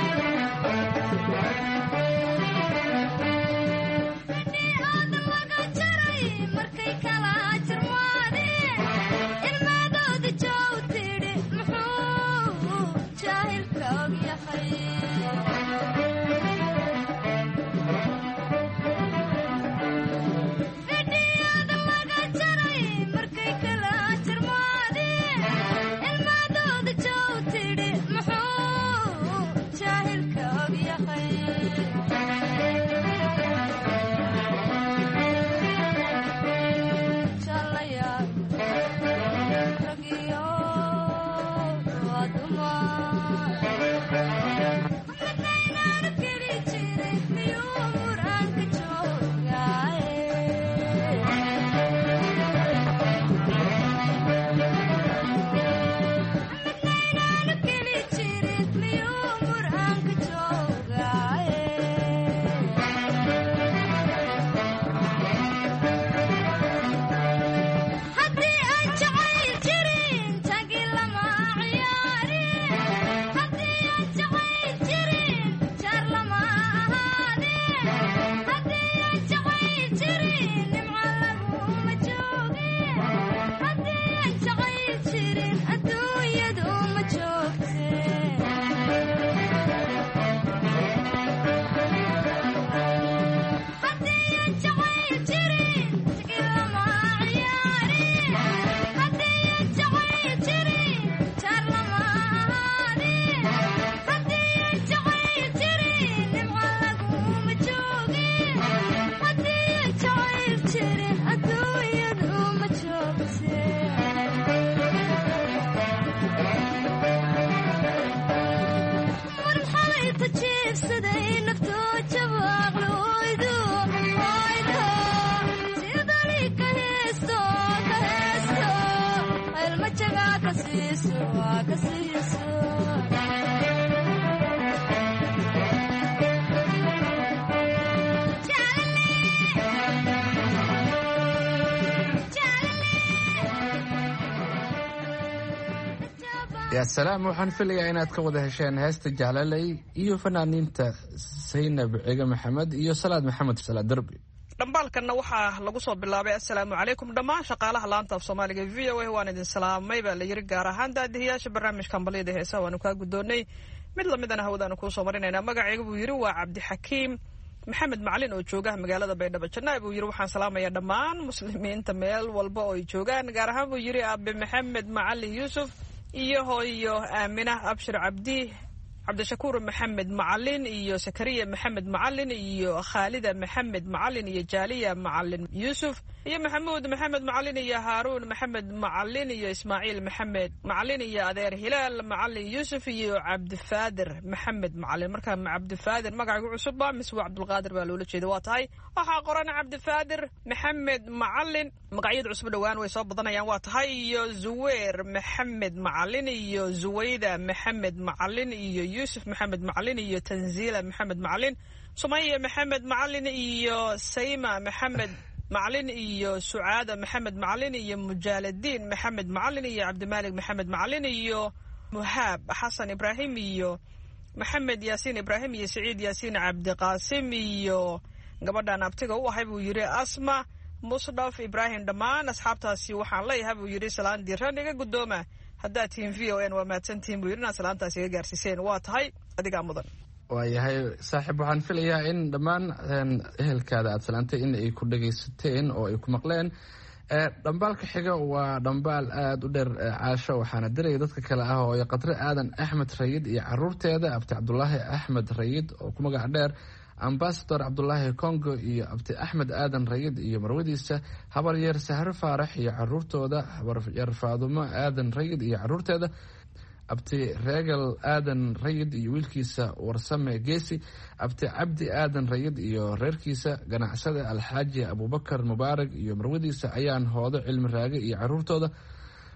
yaa salaam waxaan filayaa inaad ka wada hesheen heesta jaalaley iyo fanaaniinta saynab cige maxamed iyo salaad maxamed salaad derbi. dhambaalkanna waxaa lagu soo bilaabay assalaamu calaykum dhammaan shaqaalaha laanta af soomaaliga v o a waan idin salaamay baa la yiri gaar ahaan daadihiyaasha barnaamijka hambalyada heesaha waanu kaa guddoonnay mid lamidana hawadaanu kuu soo marinaynaa magacayga buu yidhi waa cabdixakiim maxamed macalin oo jooga magaalada baydhabo janaa buu yidhi waxaan salaamayaa dhammaan muslimiinta meel walba oo ay joogaan gaar ahaan buu yidhi aabe maxamed macalin yuusuf iyo hooyo aaminah abshir cabdishakuur maxamed macalin iyo sakariya maxamed macalin iyo khaalida maxamed macalin iyo jaaliya macalin yuusuf iyo maxamuud maxamed macalin iyo haaruun maxamed macalin iyo ismaaciil maxamed macalin iyo adeer hilaal macalin yuusuf iyo cabdifaadir maxamed macalin markaa cabdifaadir magacigu cusubba mise waa cabdulqaadir baa loola jeeda waa tahay waxaa qoran cabdifaadir maxamed macalin magacyada cusub dhowaan way soo badanayaan waa tahay iyo zuweer maxamed macalin iyo zuwayda maxamed macalin iyo yuusuf maxamed macalin iyo tanziila maxamed macalin sumaya maxamed macalin iyo sayma maxamed macalin iyo sucaada maxamed macalin iyo mujaaladiin maxamed macalin iyo cabdimaalik maxamed macalin iyo muhaab xasan ibraahim iyo maxamed yaasiin ibraahim iyo siciid yaasiin cabdiqaasim iyo gabadhan abtiga u ahay buu yidhi asma musdhaf ibraahim dhammaan asxaabtaasi waxaan leeyahay buu yidhi salaan diiran iga guddooma haddaad tihiin v o n waa mahadsantihiin buu yidhi inaad salaantaas iga gaarsiiseen waa tahay adigaa mudan waayahay saaxiib waxaan filayaa in dhammaan ehelkaada aad salaantay in ay ku dhagaysateen oo ay ku maqleen. dhambaalka xiga waa dhambaal aada u dheer caasho waxaana diraya dadka kale ah oo qadre aadan axmed rayid iyo caruurteeda abti cabdulaahi axmed rayid oo ku magac dheer ambasador cabdulaahi congo iyo abti axmed aadan rayid iyo marwadiisa habaryeer sahre faarax iyo caruurtooda habaryeer faadumo aadan rayid iyo caruurteeda abti reegal aadan rayid iyo wiilkiisa warsame geesi abti cabdi aadan rayid iyo reerkiisa ganacsada alxaaji abubakar mubaarak iyo marwadiisa ayaan hoodo cilmi raage iyo caruurtooda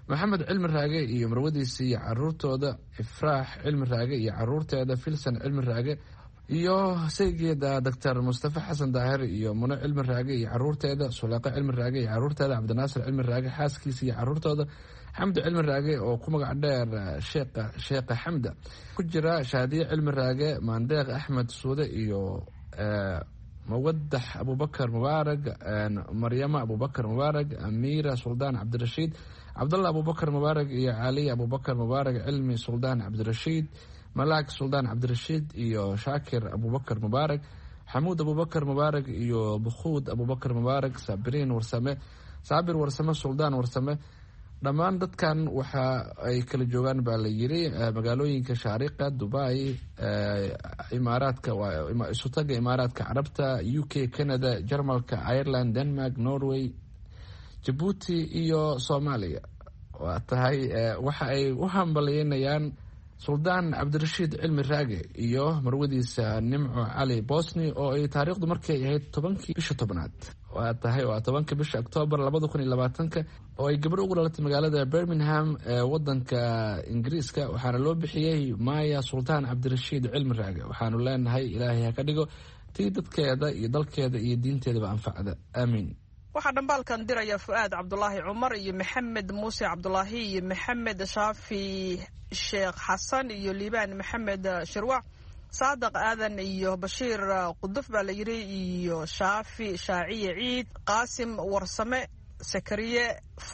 maxamed cilmi raage iyo marwadiisa iyo caruurtooda, ifraax cilmi raage iyo caruurteeda, filsan cilmi raage iyo saygeeda doctor mustafa xasan daahir iyo muno cilmi raage iyo caruurteeda, suleeqo cilmi raage iyo caruurteeda, cabdinaasir cilmi raage xaaskiisa iyo caruurtooda, xamdi cilmi raage oo ku magac dheer sheekha xamda, ku jira shaadiye cilmi raage, maandeeq axmed suude iyo mawadax abubakar mubaarag, maryama abubakar mubaarag, amiira suldaan cabdirashiid, cabdalla abubakar mubaarag iyo caliy abubakar mubaarag, cilmi suldaan cabdirashiid, malaag suldaan cabdirashiid iyo shaakir abubakar mubaarag, xamuud abubakar mubaarag iyo bukhuud abubakar mubaarag, saabir warsame, suldaan warsame. dhammaan dadkan waxa ay kala joogaan baa la yiri magaalooyinka shaariqa, dubai, imaaraadka, isutaga imaaraadka carabta, UK, Canada, Jarmalka, Ireland, Denmark, Norway, Djibouti iyo Soomaaliya. waa tahay waxa ay u hambalyeynayaan suldaan cabdirashiid cilmi raage iyo marwadiisa nimco cali bosni oo ay taariikhdu markay ahayd 10 bisha 10aad. waa tahay waa 10 bisha Oktoobar 2020 oo ay gabar ugu dhalatay magaalada Birmingham ee wadanka Ingiriiska. waxaana loo bixiyay Maya Sultaan Cabdirashiid cilmi raage. waxaanu leenahay ilaahay ha ka dhigo tii dadkeeda iyo dalkeeda iyo diinteedaba anfacda, aamiin. waxaa dhambaalkan diraya Fuaad Cabdulaahi Cumar iyo Maxamed Muuse Cabdulaahi iyo Maxamed Shaafi Sheekh Xasan iyo Liibaan Maxamed Shirwac, Saadaq Aadan iyo Bashiir Quduf baa la yiri iyo Shaafi Shaaciye Ciid, Qaasim Warsame, Sakariye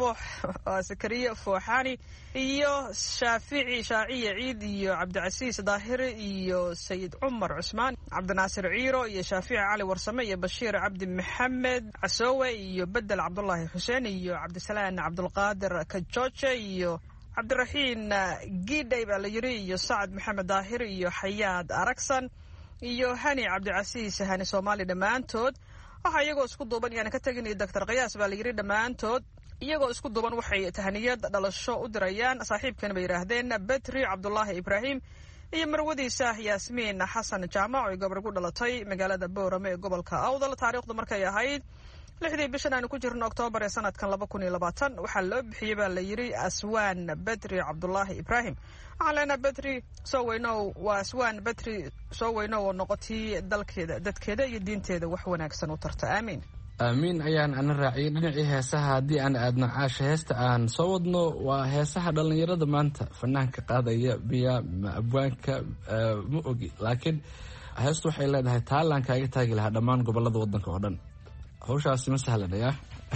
Fooxani iyo Shaafici Shaaciye Ciid iyo Cabdicasiis Daahir iyo Sayid Cumar Cusmaan, Cabdinaasir Ciiro iyo Shaafici Cali Warsame iyo Bashiir Cabdi Maxamed Casoowe iyo Bedel Cabdulaahi Xuseen iyo Cabdisalaan Cabdulqaadir Kajooje iyo Cabdiraxiin Giidhay baa la yiri iyo Sacad Maxamed Daahir iyo Xayaad Aragsan iyo Hani Cabdicasiis Hani Soomaali. dhammaantood waxaa iyagoo isku duuban yaan ka teginay Dr. Qiyaas baa la yiri. dhammaantood iyagoo isku duuban waxay tahniyad dhalasho u dirayaan saaxiibkan bay yiraahdeen Betri Cabdulaahi Ibraahim iyo marwadiisa Yaasmiin Xasan Jaamac oo gabar ku dhalatay magaalada Boorame ee gobolka Awdal. taariikhdu markay ahayd 6 bishan aan ku jirno Oktoobar ee sanadkan 2020 waxaa loo bixiyay baa la yiri Aswaan Betri Cabdulaahi Ibraahim. waxaan leenahay Betri soo weynow, waa Aswaan Betri soo weynow oo noqotay dalkeeda, dadkeeda iyo diinteeda wax wanaagsan u tarta, aamiin. aamiin ayaan ana raaciyay. dhinacii heesaha haddii aan aadno caasha, heesta aan soo wadno waa heesaha dhallinyarada maanta. fanaanka qaadaya biya abwaanka ma ogi, laakiin heestu waxay leedahay taalaan kaaga taagi lahaa dhammaan gobolada wadanka oo dhan. hawshaasi ma sahlanaya.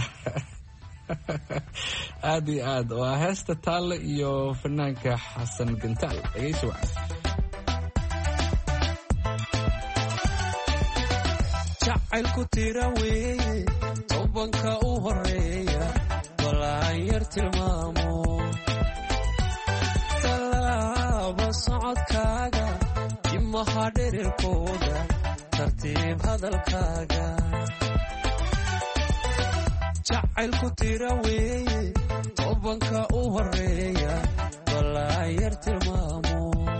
aad iyo aad waa heesta Taalle iyo fanaanka Xasan Gantaal. dhegeysi wacan. jacaylku tira weeye tobanka u horeeya balaan yar tilmaamo, tallaaba socodkaaga jimaha dhererkooda tartiib hadalkaaga. jacaylku tira weeye tobanka u horeeya balaan yar tilmaamo,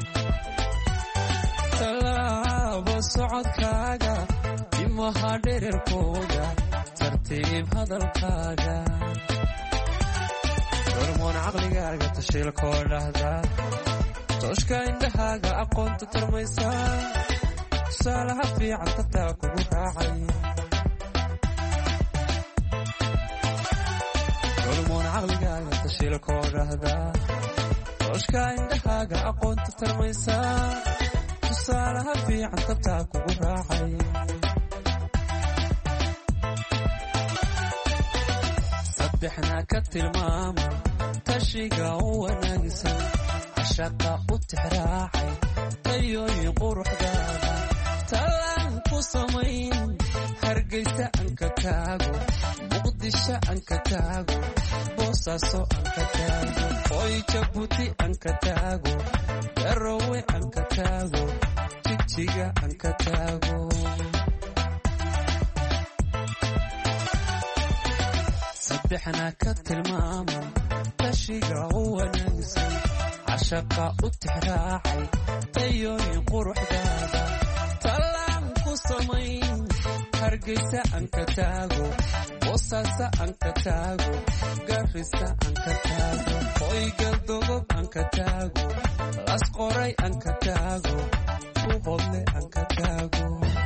tallaaba socodkaaga jimaha dhererkooda tartiib hadalkaaga. hormoon caqligaaga tashiilkoo dhahda, tooshka indhahaaga aqoonta tarmaysa, tusaalaha fiican tataa kugu raacay. hormoon caqligaaga tashiilkoo dhahda, tooshka indhahaaga aqoonta tarmaysa, tusaalaha fiican tataa kugu raacay. saddexna ka tilmaama tashiga u wanaagsan, cashaqa u tixraacay tayooyin quruxdaada, talaan ku samayn hargeysa anka kaago, muqdisho anka kaago, boosaaso anka kaago, hoy jabuuti anka kaago, garowe anka kaago, jigjiga anka kaago. saddexna ka tilmaama tashiga u wanaagsan, cashaqa u tixraacay tayooyin quruxdaada, talaan ku samayn hargeysa aan ka taago boosaaso aan ka taago garissa aan ka taago hoygal dogob aan ka taago las qoray aan ka taago buuhoodle aan ka taago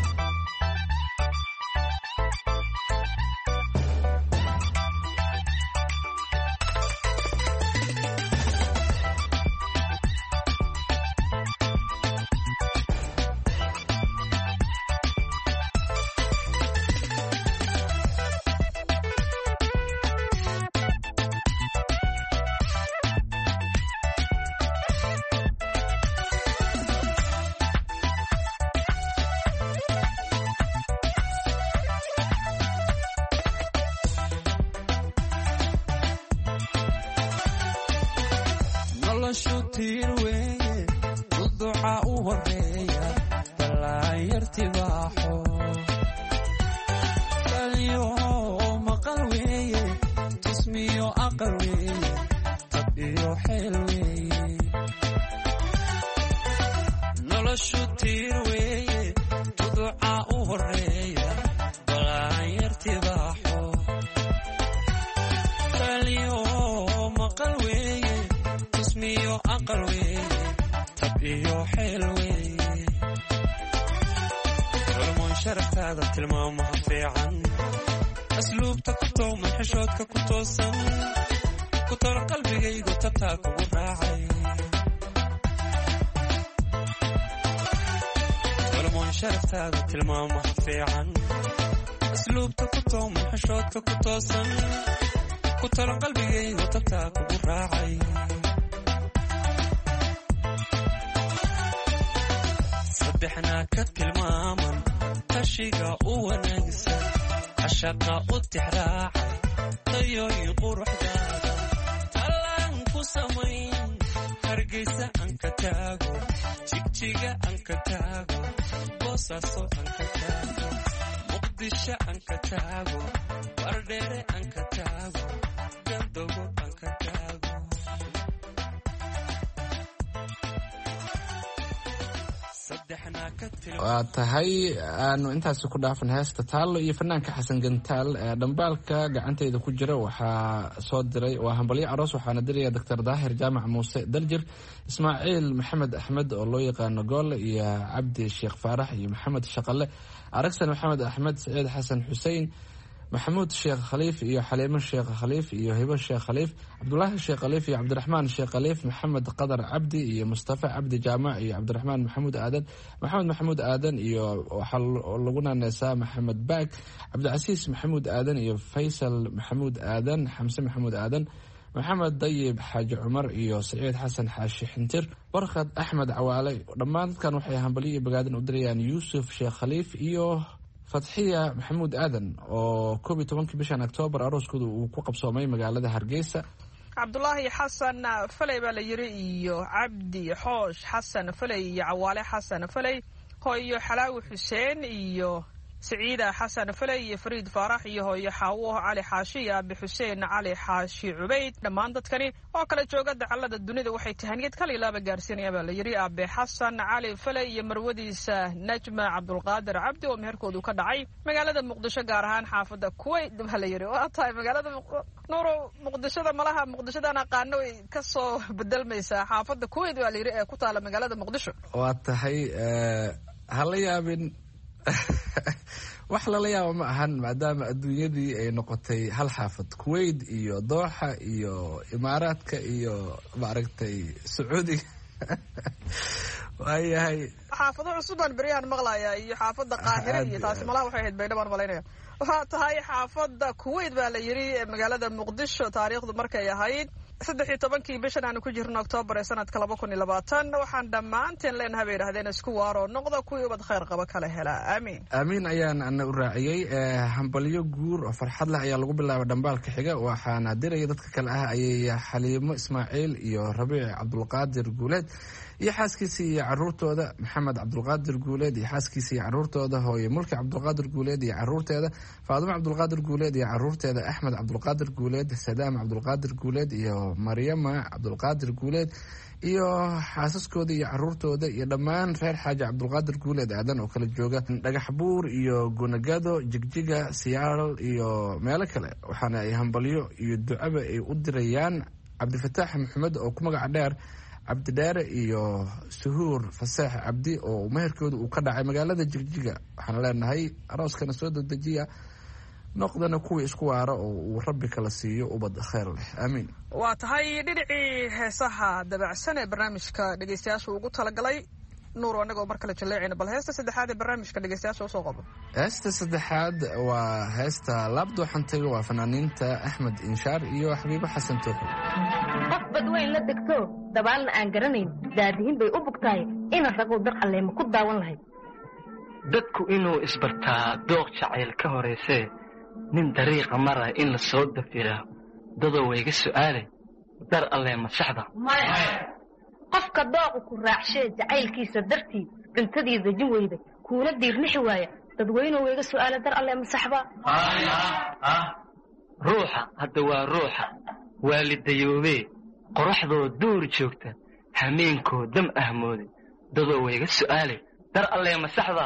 waa tahay aanu intaasi ku dhaafan heesta taallo iyo fanaanka xasan gantaal. dhambaalka gacanteyda ku jira waxaa soo diray waa hambalyo aroos, waxaana diraya doctor daahir jaamac muuse daljir, ismaaciil maxamed axmed oo loo yaqaano goole, iyo cabdi sheekh faarax, iyo maxamed shaqale, aragsan maxamed axmed, saciid xasan xusein, maxamuud sheekh khaliif, iyo xaliimo sheekh khaliif, iyo hibo sheekh khaliif, cabdulaahi sheekh khaliif, iyo cabdiraxmaan sheekh khaliif, maxamed qadar cabdi, iyo mustafa cabdi jaamac, iyo cabdiraxmaan maxamuud aadan, maxamed maxamuud aadan, iyo waxaa lagu naaneysaa maxamed baag, cabdicasiis maxamuud aadan, iyo faysal maxamuud aadan, xamse maxamuud aadan, maxamed dayib xaaji cumar, iyo saciid xasan xaashi xintir, barkhad axmed cawaale. dhammaan dadkan waxay hambalyo iyo bagaadan u dirayaan yuusuf sheekh khaliif iyo fatxiya maxamuud aadan oo 11 bishan Oktoobar arooskooda uu ku qabsoomay magaalada Hargeysa. cabdulaahi xasan falay baa la yiri, iyo cabdi xoosh xasan falay, iyo cawaale xasan falay, hooyo xalaawi xuseen, iyo سعيدة حسن فلي فريد فارح iyo xaawo cali xaashi iyo abi xuseen cali xaashi cubayd dhammaan dadkani oo kala jooga dacallada dunida waxay tahaniyad kale ilaaba gaarsiinaya baa la yiri abi xasan cali falay iyo marwadiisa najma cabdulqaadir cabdi oo meherkoodu ka dhacay magaalada muqdisho gaar ahaan xaafada kuwait baa la yiri waa tahay magaalada nuuro muqdishada malaha muqdishada aqaano way ka soo bedelmaysaa xaafada kuwait baa la yiri ee ku taala magaalada muqdisho waa tahay hal yaabin wax lala yaabo ma ahan maadaama adduunyadii ay noqotay hal xaafad kuwait iyo dooxa iyo imaaraadka iyo maaragtay sacuudiga waayahay xaafado cusubaan beryahan maqlaaya iyo xaafada qaahire iyo taasi malaha waxay ahayd baydhabo aan malaynaya waxaa tahay xaafada kuwait baa la yiri magaalada muqdisho taariikhdu markay ahayd 13 bishan aan ku jirno Oktoobar ee sanadka 2020 waxaan dhamaanteen leenahay bay yiraahdeen isku waaro noqdo kuwii ubad khayr qaba kala hela amiin amiin ayaan ana u raaciyay hambalyo guur oo farxad leh ayaa lagu bilaabay dhambaalka xiga waxaana diray dadka kale ah ayay Xaliimo Ismaaciil iyo Rabiic Cabdulqaadir Guuleed iyo xaaskiisa iyo caruurtooda Maxamed Cabdulqaadir Guuleed iyo xaaskiisa iyo caruurtooda hooyo Mulki Cabdulqaadir Guuleed iyo caruurteeda Faadimo Cabdulqaadir Guuleed iyo caruurteeda Axmed Cabdulqaadir Guuleed Sadaam Cabdulqaadir Guuleed iyo Maryama Cabdulqaadir Guuleed iyo xaasaskooda iyo caruurtooda iyo dhammaan reer xaaji cabdulqaadir guuleed aadan oo kala jooga dhagax buur iyo gunagado jigjiga siyaal iyo meelo kale waxaana ay hambalyo iyo ducaba ay u dirayaan cabdifataax maxamed oo ku magaca dheer cabdidheere iyo suhuur faseex cabdi oo meherkooda uu ka dhacay magaalada jigjiga waxaana leenahay arooskana soo dadejiya noqdana kuwii isku waara oo uu rabbi kala siiyo ubad khayr leh aamiin. waa tahay dhinacii heesaha dabacsan ee barnaamijka dhegeystayaasha ugu talagalay nuur anagoo mar kale jaleecayna bal heesta saddexaad ee barnaamijka dhegeystayaasha usoo qabo. heesta saddexaad waa heesta laabdooxantay waa fanaaniinta axmed inshaar iyo xabiibo xasan tooxo. qof badweyn la degto dabaalna aan garanayn daadihin bay u bugtahay ina raguu dar alleema ku daawan lahayd dadku inuu isbartaa dooq jacayl ka horaysee nin dariiqa mara in la soo dafiraa dadoo wayga su'aalay dar alleema saxda qofka dooqu ku raacshee jacaylkiisa dartii cuntadii dejin weyda kuuna diirnixi waaya dadweynoo wayga su'aala dar alleema saxba ruuxa hadda waa ruuxa waalidayoobee qoraxdoo duur joogta hameenkoo dam ahmooday dadoo wayga su'aalay dar alleema saxda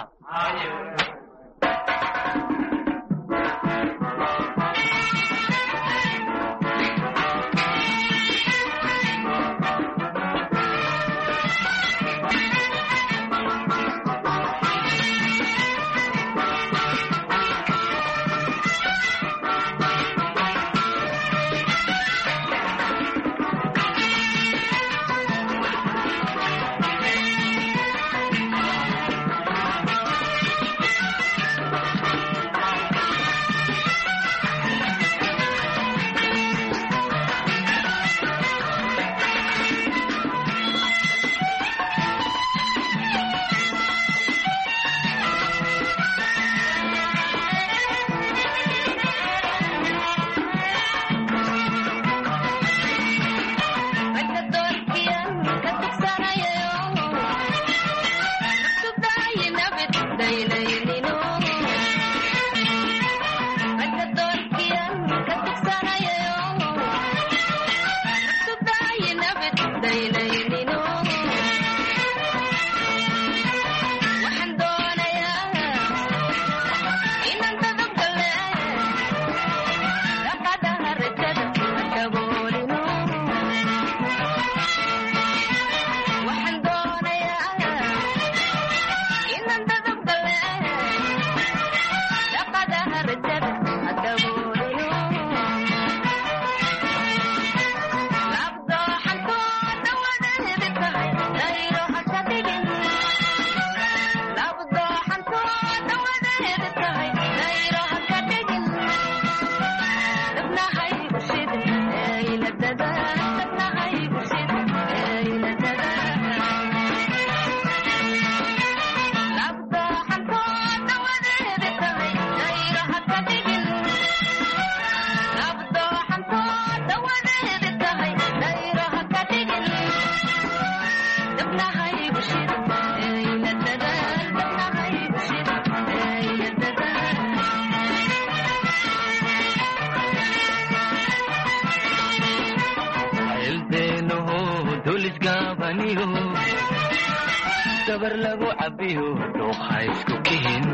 dabar lagu cabiyo dhuuqa isku kihin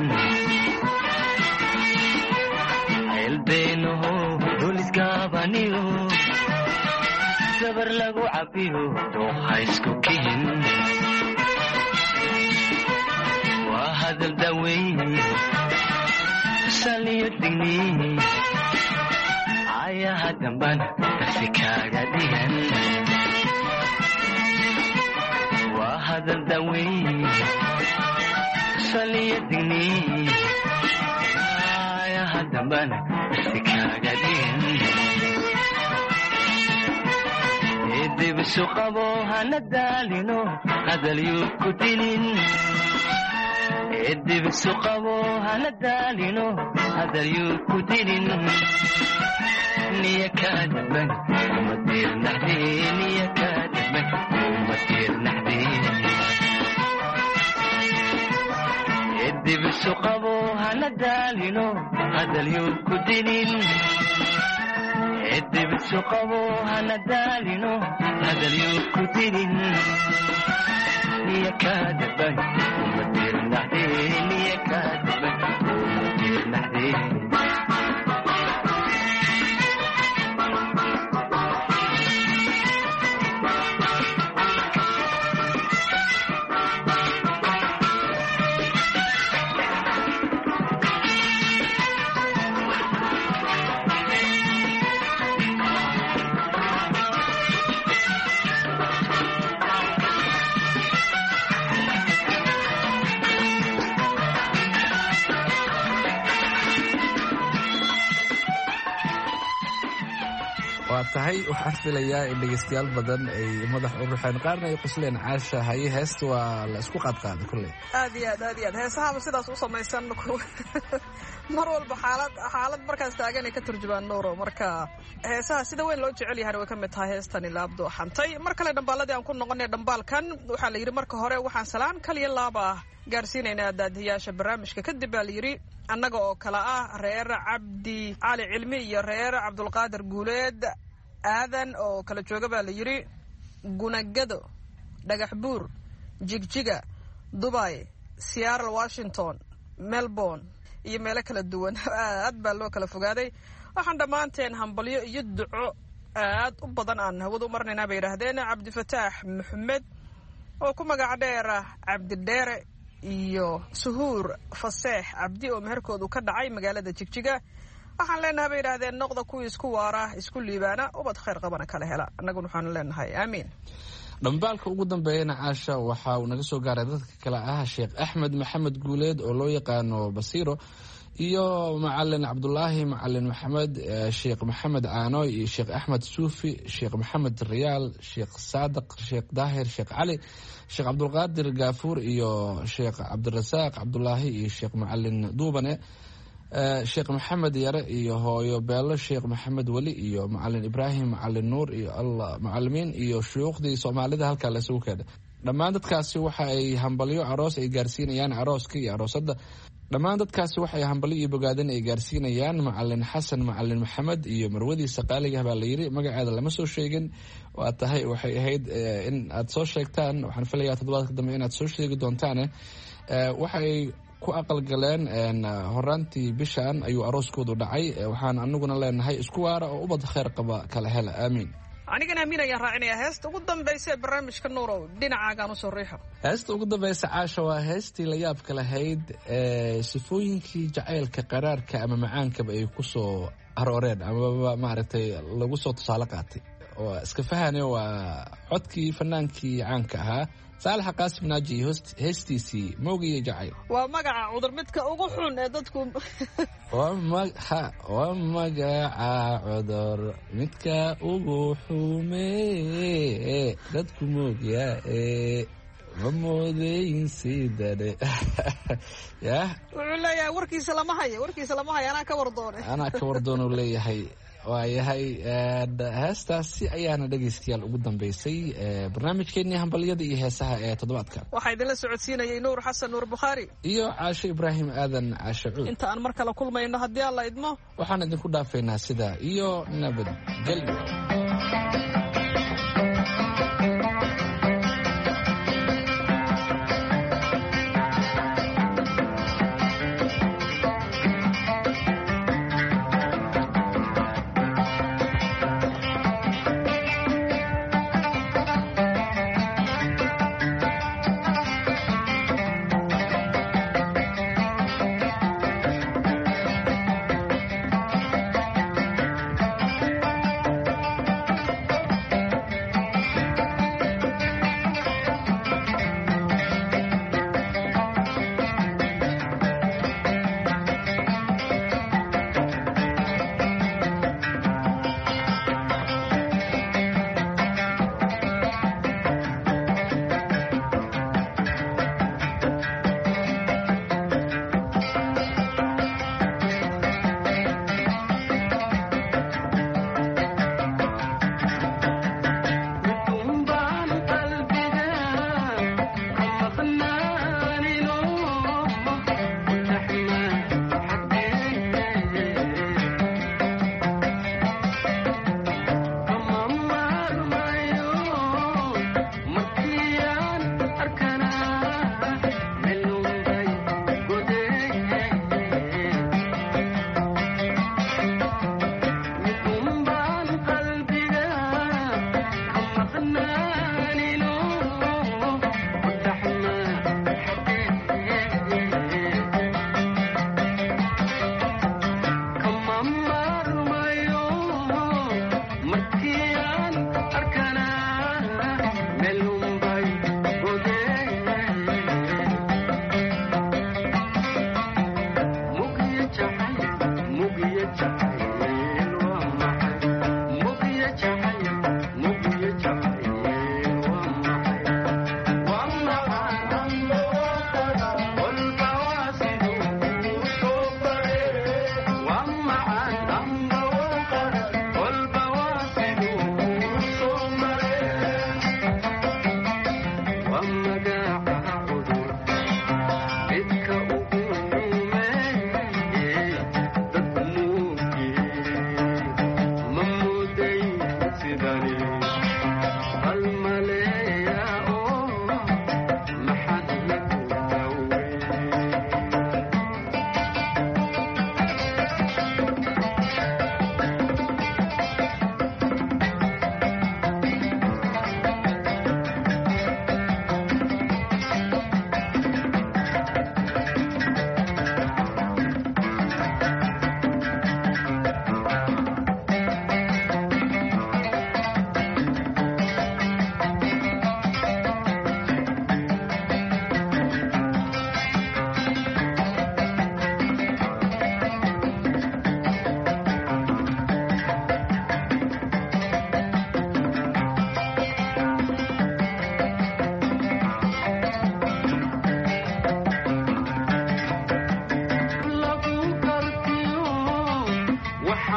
ceelbeenoho dulisgaabaniyo dabar lagu cabiyo dhuuqa isku kihin waa hadal daweyn saliyo digni ayaha dambana darsi kaaga dhigan hadal daweyn saliyo digni ayaha dambana darsi kaaga dhigan dibisu qabo hana daalino hadalyu ku dilin dibisu qabo hana daalino hadalyu ku dilin niya kaa daban uma diirnaxdee niya kaa daban uma diirnaxdee dibisu qabo hana daalino hadalyu ku dilin edebsu qabo hana daalino hadalyo ku dirin niya kaadaban uma dirnaxdee niya kaadaban uma dirnaxdee tahay waxaan filayaa in dhegeystayaal badan ay madax u ruxeen qaarna ay qosleen. Caasha haye heesta waa la isku qaadqaaday kulley aad iyo aad heesahaba sidaas u samaysan mar walba xaalad markaas taagan ay ka turjumaan nuuro. marka heesaha sida weyn loo jecel yahay way ka mid tahay heestan ilaabdo xantay. mar kale dhambaaladii aan ku noqonay dhambaalkan waxaa la yidhi marka hore waxaan salaan kaliya laaba gaarsiinaynaa daadiyaasha barnaamijka. kadib baa la yidhi annaga oo kale ah reer cabdi cali cilmi iyo reer cabdulqaadir guuleed aadan oo kala jooga baa la yidhi gunagado dhagax buur jigjiga dubai seattle washington melbourne iyo meelo kala duwan aad baa loo kala fogaaday. waxaan dhammaanteen hambalyo iyo duco aad u badan aan hawada u marnaynaa bay yidhaahdeen cabdifataax maxamed oo ku magac dheer cabdidheere iyo suhuur faseex cabdi oo meherkoodu ka dhacay magaalada jigjiga. waxaan leenahay bay yidhaahdeen noqda kuwii isku waara isku liibaana ubad khayr qabana kala hela. annaguna waxaanu leenahay aamiin. dhambaalka ugu dambeeyana Caasha waxa uu naga soo gaaray dadka kale ah Sheekh Axmed Maxamed Guuleed oo loo yaqaano Basiiro iyo macalin Cabdullaahi macalin Maxamed Sheekh Maxamed Caanoy iyo Sheekh Axmed Suufi Sheekh Maxamed Riyaal Sheekh Saadiq Sheekh Daahir Sheekh Cali Sheekh Cabdulqaadir Gaafuur iyo Sheekh Cabdirasaaq Cabdullaahi iyo Sheekh Macalin Duubane Sheekh Maxamed Yare iyo hooyo Beelo Sheekh Maxamed Wali iyo macalin Ibraahim macalin Nuur iyo Allah macalimiin iyo shuyuuqdii Soomaalida halka la isugu keenay. dhammaan dadkaasi waxa ay hambalyo aroos ay gaarsiinayaan arooska iyo aroosadda. dhammaan dadkaasi waxay hambalyo iyo bogaadin ay gaarsiinayaan macalin Xasan macalin Maxamed iyo marwadiisa qaaliga baa la yiri magaceeda lama soo sheegin. waa tahay waxay ahayd in aad soo sheegtaan. waxaan filayaa toddobaadka dambe inaad soo sheegi doontaan. waxay ku aqalgaleen horaantii bishaan ayuu arooskoodu dhacay. waxaan anaguna leenahay isku waara oo ubad khayr qaba kala hela aamiin. anigana amiin ayaan raacinayaa heesta ugu dambaysa ee barnaamijka nuurow dhinacaagaan usoo riixo. heesta ugu dambaysa Caasha waa heestii la yaabka lahayd sifooyinkii jacaylka qaraarka ama macaankaba ay ku soo arooreen ama maaragtay lagu soo tusaale qaatay oo iska fahane. waa codkii fanaankii caanka ahaa Saalax Qaasim Naaji heestiisii Moogiye Jacayl. waa magaca cudur midka ugu xun ee dadku waa magaca cudur midka ugu xume dadku moogyaa ma moodayn sidane ya wuxuu leeyahay warkiisa lama hayo anaa ka wardoone leeyahay. waayahay heestaasi ayaana dhegaystayaal ugu dambaysay barnaamijkeennii hambalyada iyo heesaha ee toddobaadkan. waxaa idinla socodsiinayay Nuur Xasan Nuur Bukhaari iyo Caasho Ibraahim Aadan Caasho Cuud. inta aan mar kale kulmayno haddii alla idmo waxaan idinku dhaafaynaa sidaa iyo nabadgelyo.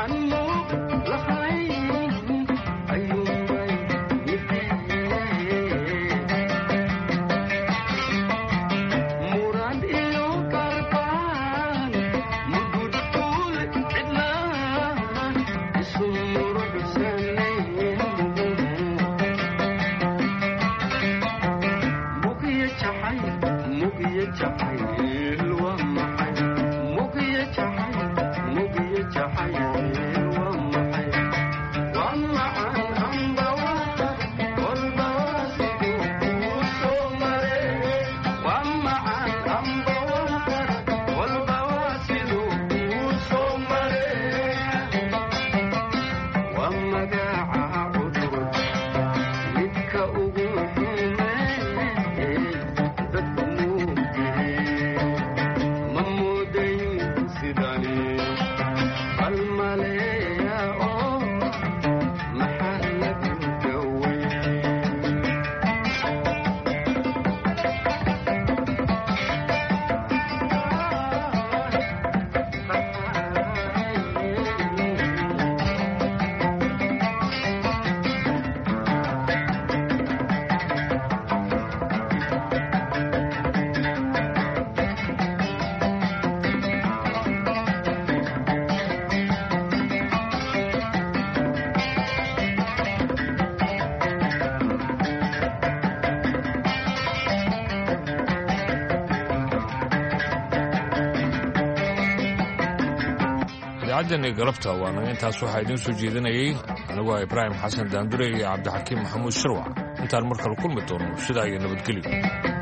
idaacadani galabta waana intaas waxaa idiin soo jeedinayay anigoo ibraahim xasan daandure iyo cabdixakiim maxamuud sharwac intaan mar kale kulmi doono sidaa iyo nabadgelyo